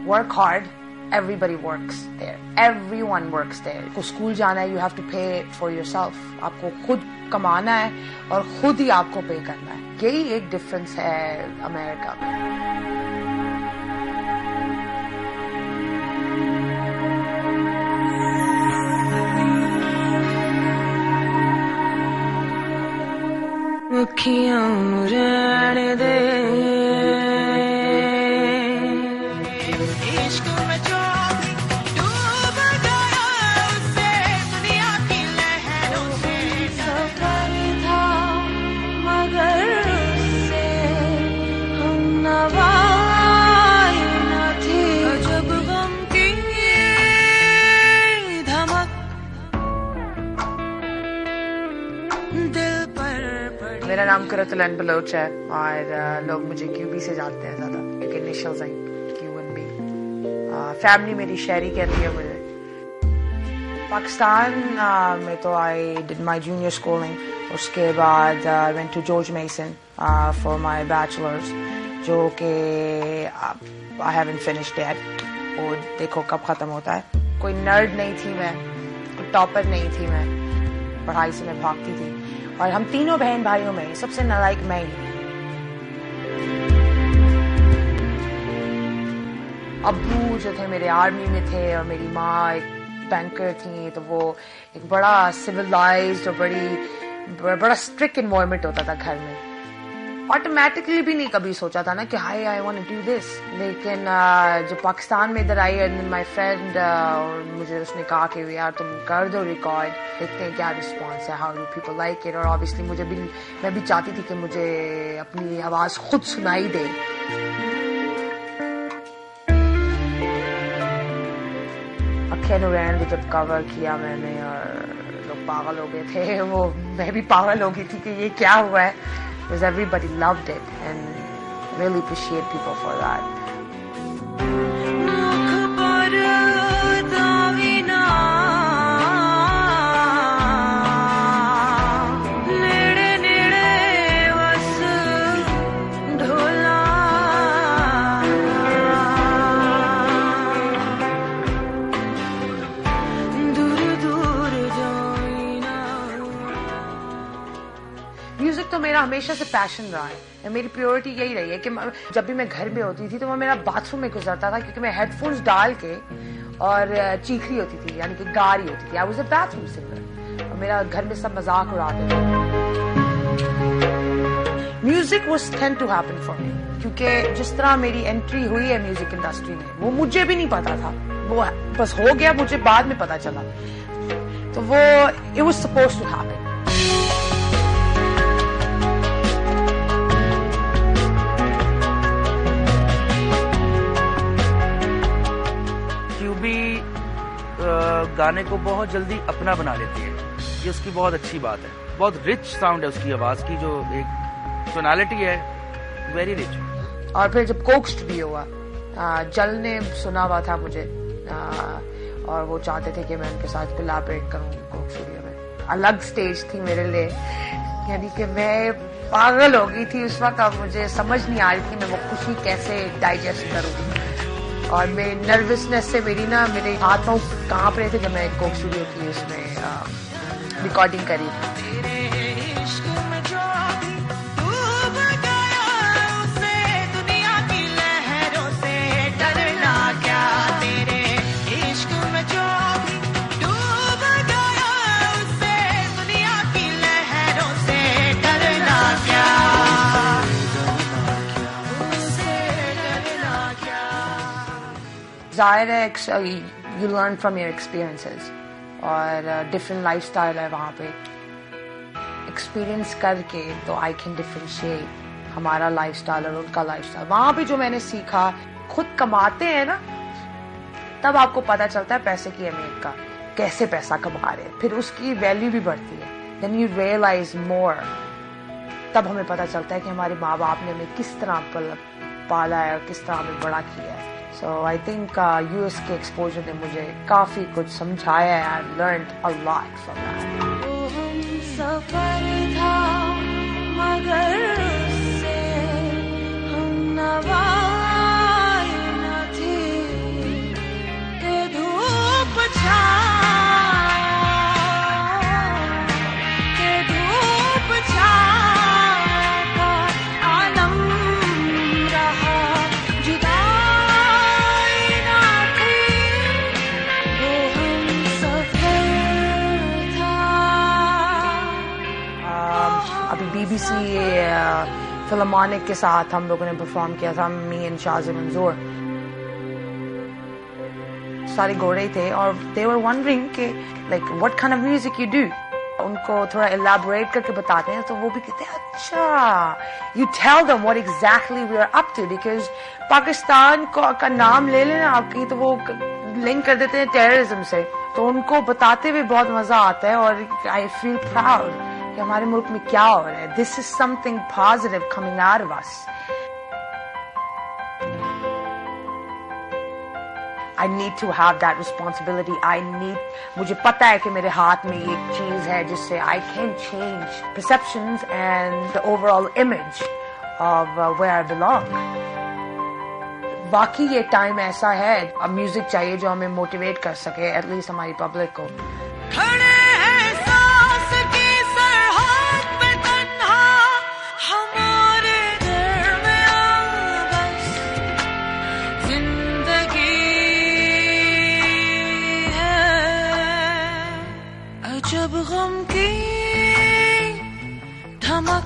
work hard. Everybody works there. Everyone works there. को स्कूल जाना है, you have to pay for yourself. आपको खुद कमाना है और खुद ही आपको पे करना है. यही एक डिफरेंस है अमेरिका में. मुखियां रहने दे इश्क में जो डूब गया उसे दुनिया की लहरों से सफर था मगर उससे हम नवाए न थे जब गम की धमक दिल पर. मेरा नाम कुरतुलन बलोच है और लोग मुझे क्यूबी से जानते हैं ज़्यादा क्योंकि इनिशियल्स हैं QNB. फैमिली मेरी शहरी कहती है मुझे. पाकिस्तान में तो I did my junior schooling. उसके बाद I went to George Mason for my bachelors जो कि आई हैवंट फिनिश्ड येट. और देखो कब ख़त्म होता है. कोई नर्ड नहीं थी मैं, कोई टॉपर नहीं थी मैं. पढ़ाई से मैं भागती थी और हम तीनों बहन भाइयों में सबसे नालायक मैं ही. अब्बू जो थे मेरे आर्मी में थे और मेरी माँ एक बैंकर थी. तो वो एक बड़ा सिविलाइज्ड और बड़ा स्ट्रिक्ट एनवायरनमेंट होता था घर में. ऑटोमेटिकली भी नहीं कभी सोचा था ना कि हाय I want to do this. लेकिन जब पाकिस्तान में इधर आई एंड माय फ्रेंड और मुझे उसने कहा कि यार तुम कर दो रिकॉर्ड, देखते हैं क्या रिस्पॉन्स है, how do people like it. और ऑब्वियसली मैं भी चाहती थी कि मुझे अपनी आवाज खुद सुनाई दे. अखे नुरैन जब कवर किया मैंने और लोग पागल हो गए थे. वो मैं भी पागल हो गई थी कि ये क्या हुआ है. Because everybody loved it and really appreciate people for that. Music तो मेरा हमेशा से पैशन रहा है. मेरी प्रायोरिटी यही रही है कि जब भी मैं घर में होती थी तो वो मेरा बाथरूम में गुजरता था क्योंकि मैं हेडफोन्स डाल के और चीख रही होती थी, यानी कि गा रही होती थी. I was a bathroom singer और मेरा घर में सब मजाक उड़ाते थे. Music was tend to happen for me क्योंकि जिस तरह मेरी एंट्री हुई है म्यूजिक इंडस्ट्री में वो मुझे भी नहीं पता था. वो बस हो गया, मुझे बाद में पता चला. तो वो it was supposed to happen. गाने को बहुत जल्दी अपना बना लेती है. ये उसकी बहुत अच्छी बात है. बहुत रिच साउंड है उसकी आवाज की, जो एक टोनालिटी है वेरी रिच. और फिर जब कोक स्टूडियो हुआ, जल ने सुना हुआ था मुझे और वो चाहते थे कि मैं उनके साथ कोलैबोरेट करूं कोक स्टूडियो में. अलग स्टेज थी मेरे लिए, यानी कि मैं पागल हो गई थी उस वक्त. अब मुझे समझ नहीं आ रही थी मैं वो खुशी कैसे डाइजेस्ट करूं. और मेरी नर्वसनेस से मेरे हाथ पांव कांप रहे थे जब मैं कोक स्टूडियो की उसमें रिकॉर्डिंग करी. जाहिर है you learn from your experiences और डिफरेंट लाइफस्टाइल है वहाँ पे. एक्सपीरियंस करके तो आई कैन डिफरेंशिएट हमारा लाइफस्टाइल और उनका लाइफस्टाइल. वहाँ पे जो मैंने सीखा, खुद कमाते हैं ना तब आपको पता चलता है पैसे की अहमियत का, कैसे पैसा कमा रहे हैं. फिर उसकी वैल्यू भी बढ़ती है. Then you realise more. तब हमें पता चलता है कि हमारे माँ बाप ने हमें किस तरह पाला है और किस तरह हमें बड़ा किया है. So I think US के exposure ने मुझे काफी कुछ समझाया है. I learned a lot from that. सफर था मगर उससे हम नवाए न थे ابھی BBC فلمونک کے ساتھ ہم لوگوں نے پرفارم کیا تھا, می اینڈ شاز منظور. سارے گورے تھے اور they were wondering کہ like what kind of music you do. ان کو تھوڑا elaborate کر کے بتاتے ہیں تو وہ بھی کہتے ہیں اچھا, you tell them what exactly we are up to, because Pakistan کا نام لے لینا آپ کی تو وہ لنک کر دیتے ہیں ٹیررزم سے. تو ان کو بتاتے ہوئے بہت مزہ آتا ہے اور I feel proud کہ ہمارے ملک میں کیا ہو رہا ہے. This is something positive coming out of us. I need to have that responsibility. مجھے پتا ہے کہ میرے ہاتھ میں ایک چیز ہے جس سے I can change perceptions and the overall image of where I belong. باقی یہ ٹائم ایسا ہے, اب میوزک چاہیے جو ہمیں موٹیویٹ کر سکے, ایٹ لیسٹ ہماری پبلک کو. جب غم کی دھمک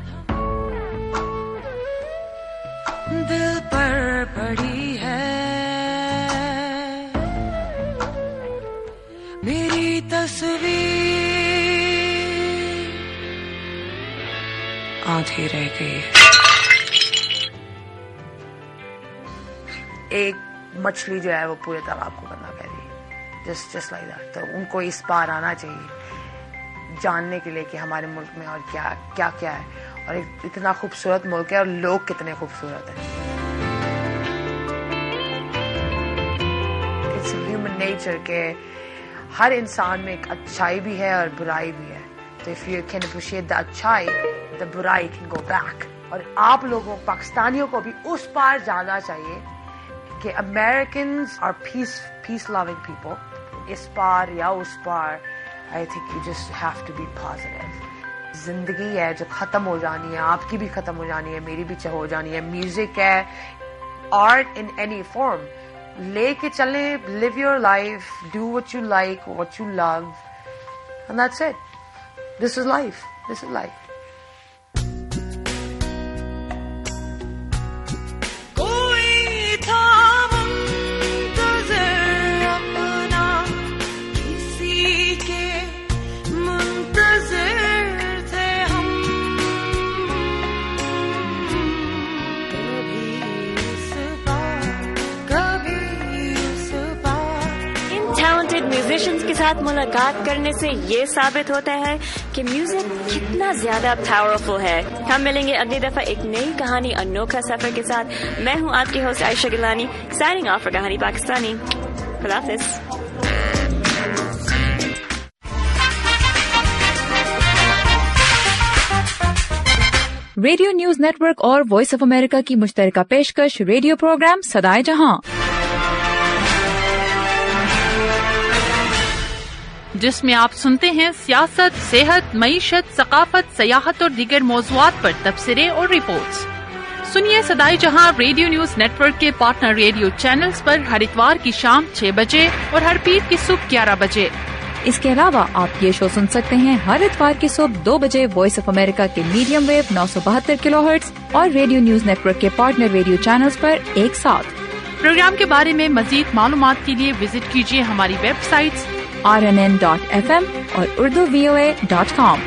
دل پر پڑی ہے, میری تصویر آدھی رہ گئی. ایک مچھلی جو ہے وہ پورے تالاب کو گندا کر رہی ہے, just like that. تو ان کو اس بار آنا چاہیے جاننے کے لیے کہ ہمارے ملک میں اور کیا کیا ہے, اور اتنا خوبصورت ملک ہے اور لوگ کتنے خوبصورت ہیں. اٹس ہیومن نیچر کہ ہر انسان میں ایک اچھائی بھی ہے اور برائی بھی ہے. تو if you can appreciate the اچھائی, دا برائی کین گو بیک. اور آپ لوگوں پاکستانیوں کو بھی اس پار جانا چاہیے کہ Americans are peace loving people. اس پار یا اس پار I think you just have to be positive. زندگی ہے جو ختم ہو جانی ہے, آپ کی بھی ختم ہو جانی ہے, میری بھی ہو جانی ہے. میوزک ہے, آرٹ in any form, لے کے چلیں, live your life, do what you like, what you love, and that's it. This is life. This is life. Musicians کے ساتھ ملاقات کرنے سے یہ ثابت ہوتا ہے کہ میوزک کتنا زیادہ پاورفل ہے. ہم ملیں گے اگلی دفعہ ایک نئی کہانی, انوکھا سفر کے ساتھ. میں ہوں آپ کی host Ayesha Gilani, signing off for کہانی پاکستانی. خدا حافظ. ریڈیو نیوز نیٹ ورک اور وائس آف امریکہ کی مشترکہ پیشکش ریڈیو پروگرام صدائے جہاں, جس میں آپ سنتے ہیں سیاست, صحت, معیشت, ثقافت, سیاحت اور دیگر موضوعات پر تبصرے اور رپورٹس. سنیے صدائے جہاں ریڈیو نیوز نیٹ ورک کے پارٹنر ریڈیو چینلز پر ہر اتوار کی شام 6 بجے اور ہر پیر کی صبح 11 بجے. اس کے علاوہ آپ یہ شو سن سکتے ہیں ہر اتوار کی صبح 2 بجے وائس آف امریکہ کے میڈیم ویو 972 کلو ہرٹز اور ریڈیو نیوز نیٹ ورک کے پارٹنر ریڈیو چینلز پر ایک ساتھ. پروگرام کے بارے میں مزید معلومات کے لیے وزٹ کیجیے ہماری ویب سائٹس rnn.fm اور urduvoa.com.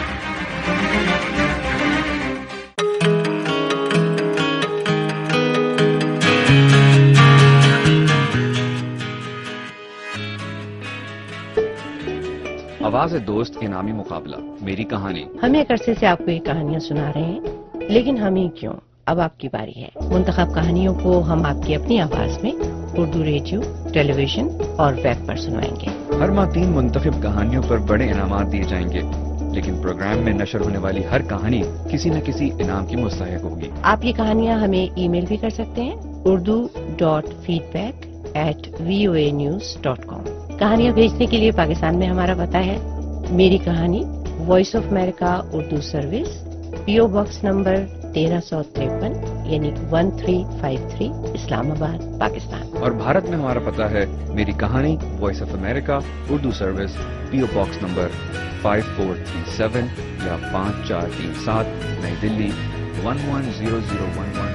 آواز دوست انعامی مقابلہ, میری کہانی. ہم ایک عرصے سے آپ کو یہ کہانیاں سنا رہے ہیں, لیکن ہم ہی کیوں, اب آپ کی باری ہے. منتخب کہانیوں کو ہم آپ کی اپنی آواز میں اردو ریڈیو, ٹیلی ویژن اور ویب پر سنوائیں گے. ہر ماہ 3 منتخب کہانیوں پر بڑے انعامات دیے جائیں گے, لیکن پروگرام میں نشر ہونے والی ہر کہانی کسی نہ کسی انعام کی مستحق ہوگی. آپ یہ کہانیاں ہمیں ای میل بھی کر سکتے ہیں, urdu.feedback@voanews.com. کہانیاں بھیجنے کے لیے پاکستان میں ہمارا پتہ ہے میری کہانی, Voice of America Urdu service, PO box number 1353 यानी 1353 इस्लामाबाद, पाकिस्तान। और भारत में हमारा पता है मेरी कहानी, Voice of America, Urdu service, PO box number 5437 या 5437, नई दिल्ली 110011।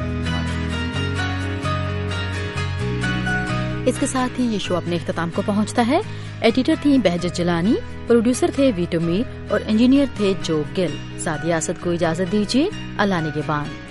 इसके साथ ही ये शो अपने इख्तिताम को पहुंचता है। एडिटर थी बहजत जिलानी, प्रोड्यूसर थे वीटो मीर और इंजीनियर थे जो गिल। सादिया असद को इजाजत दीजिए। अल्लाह निगहबान।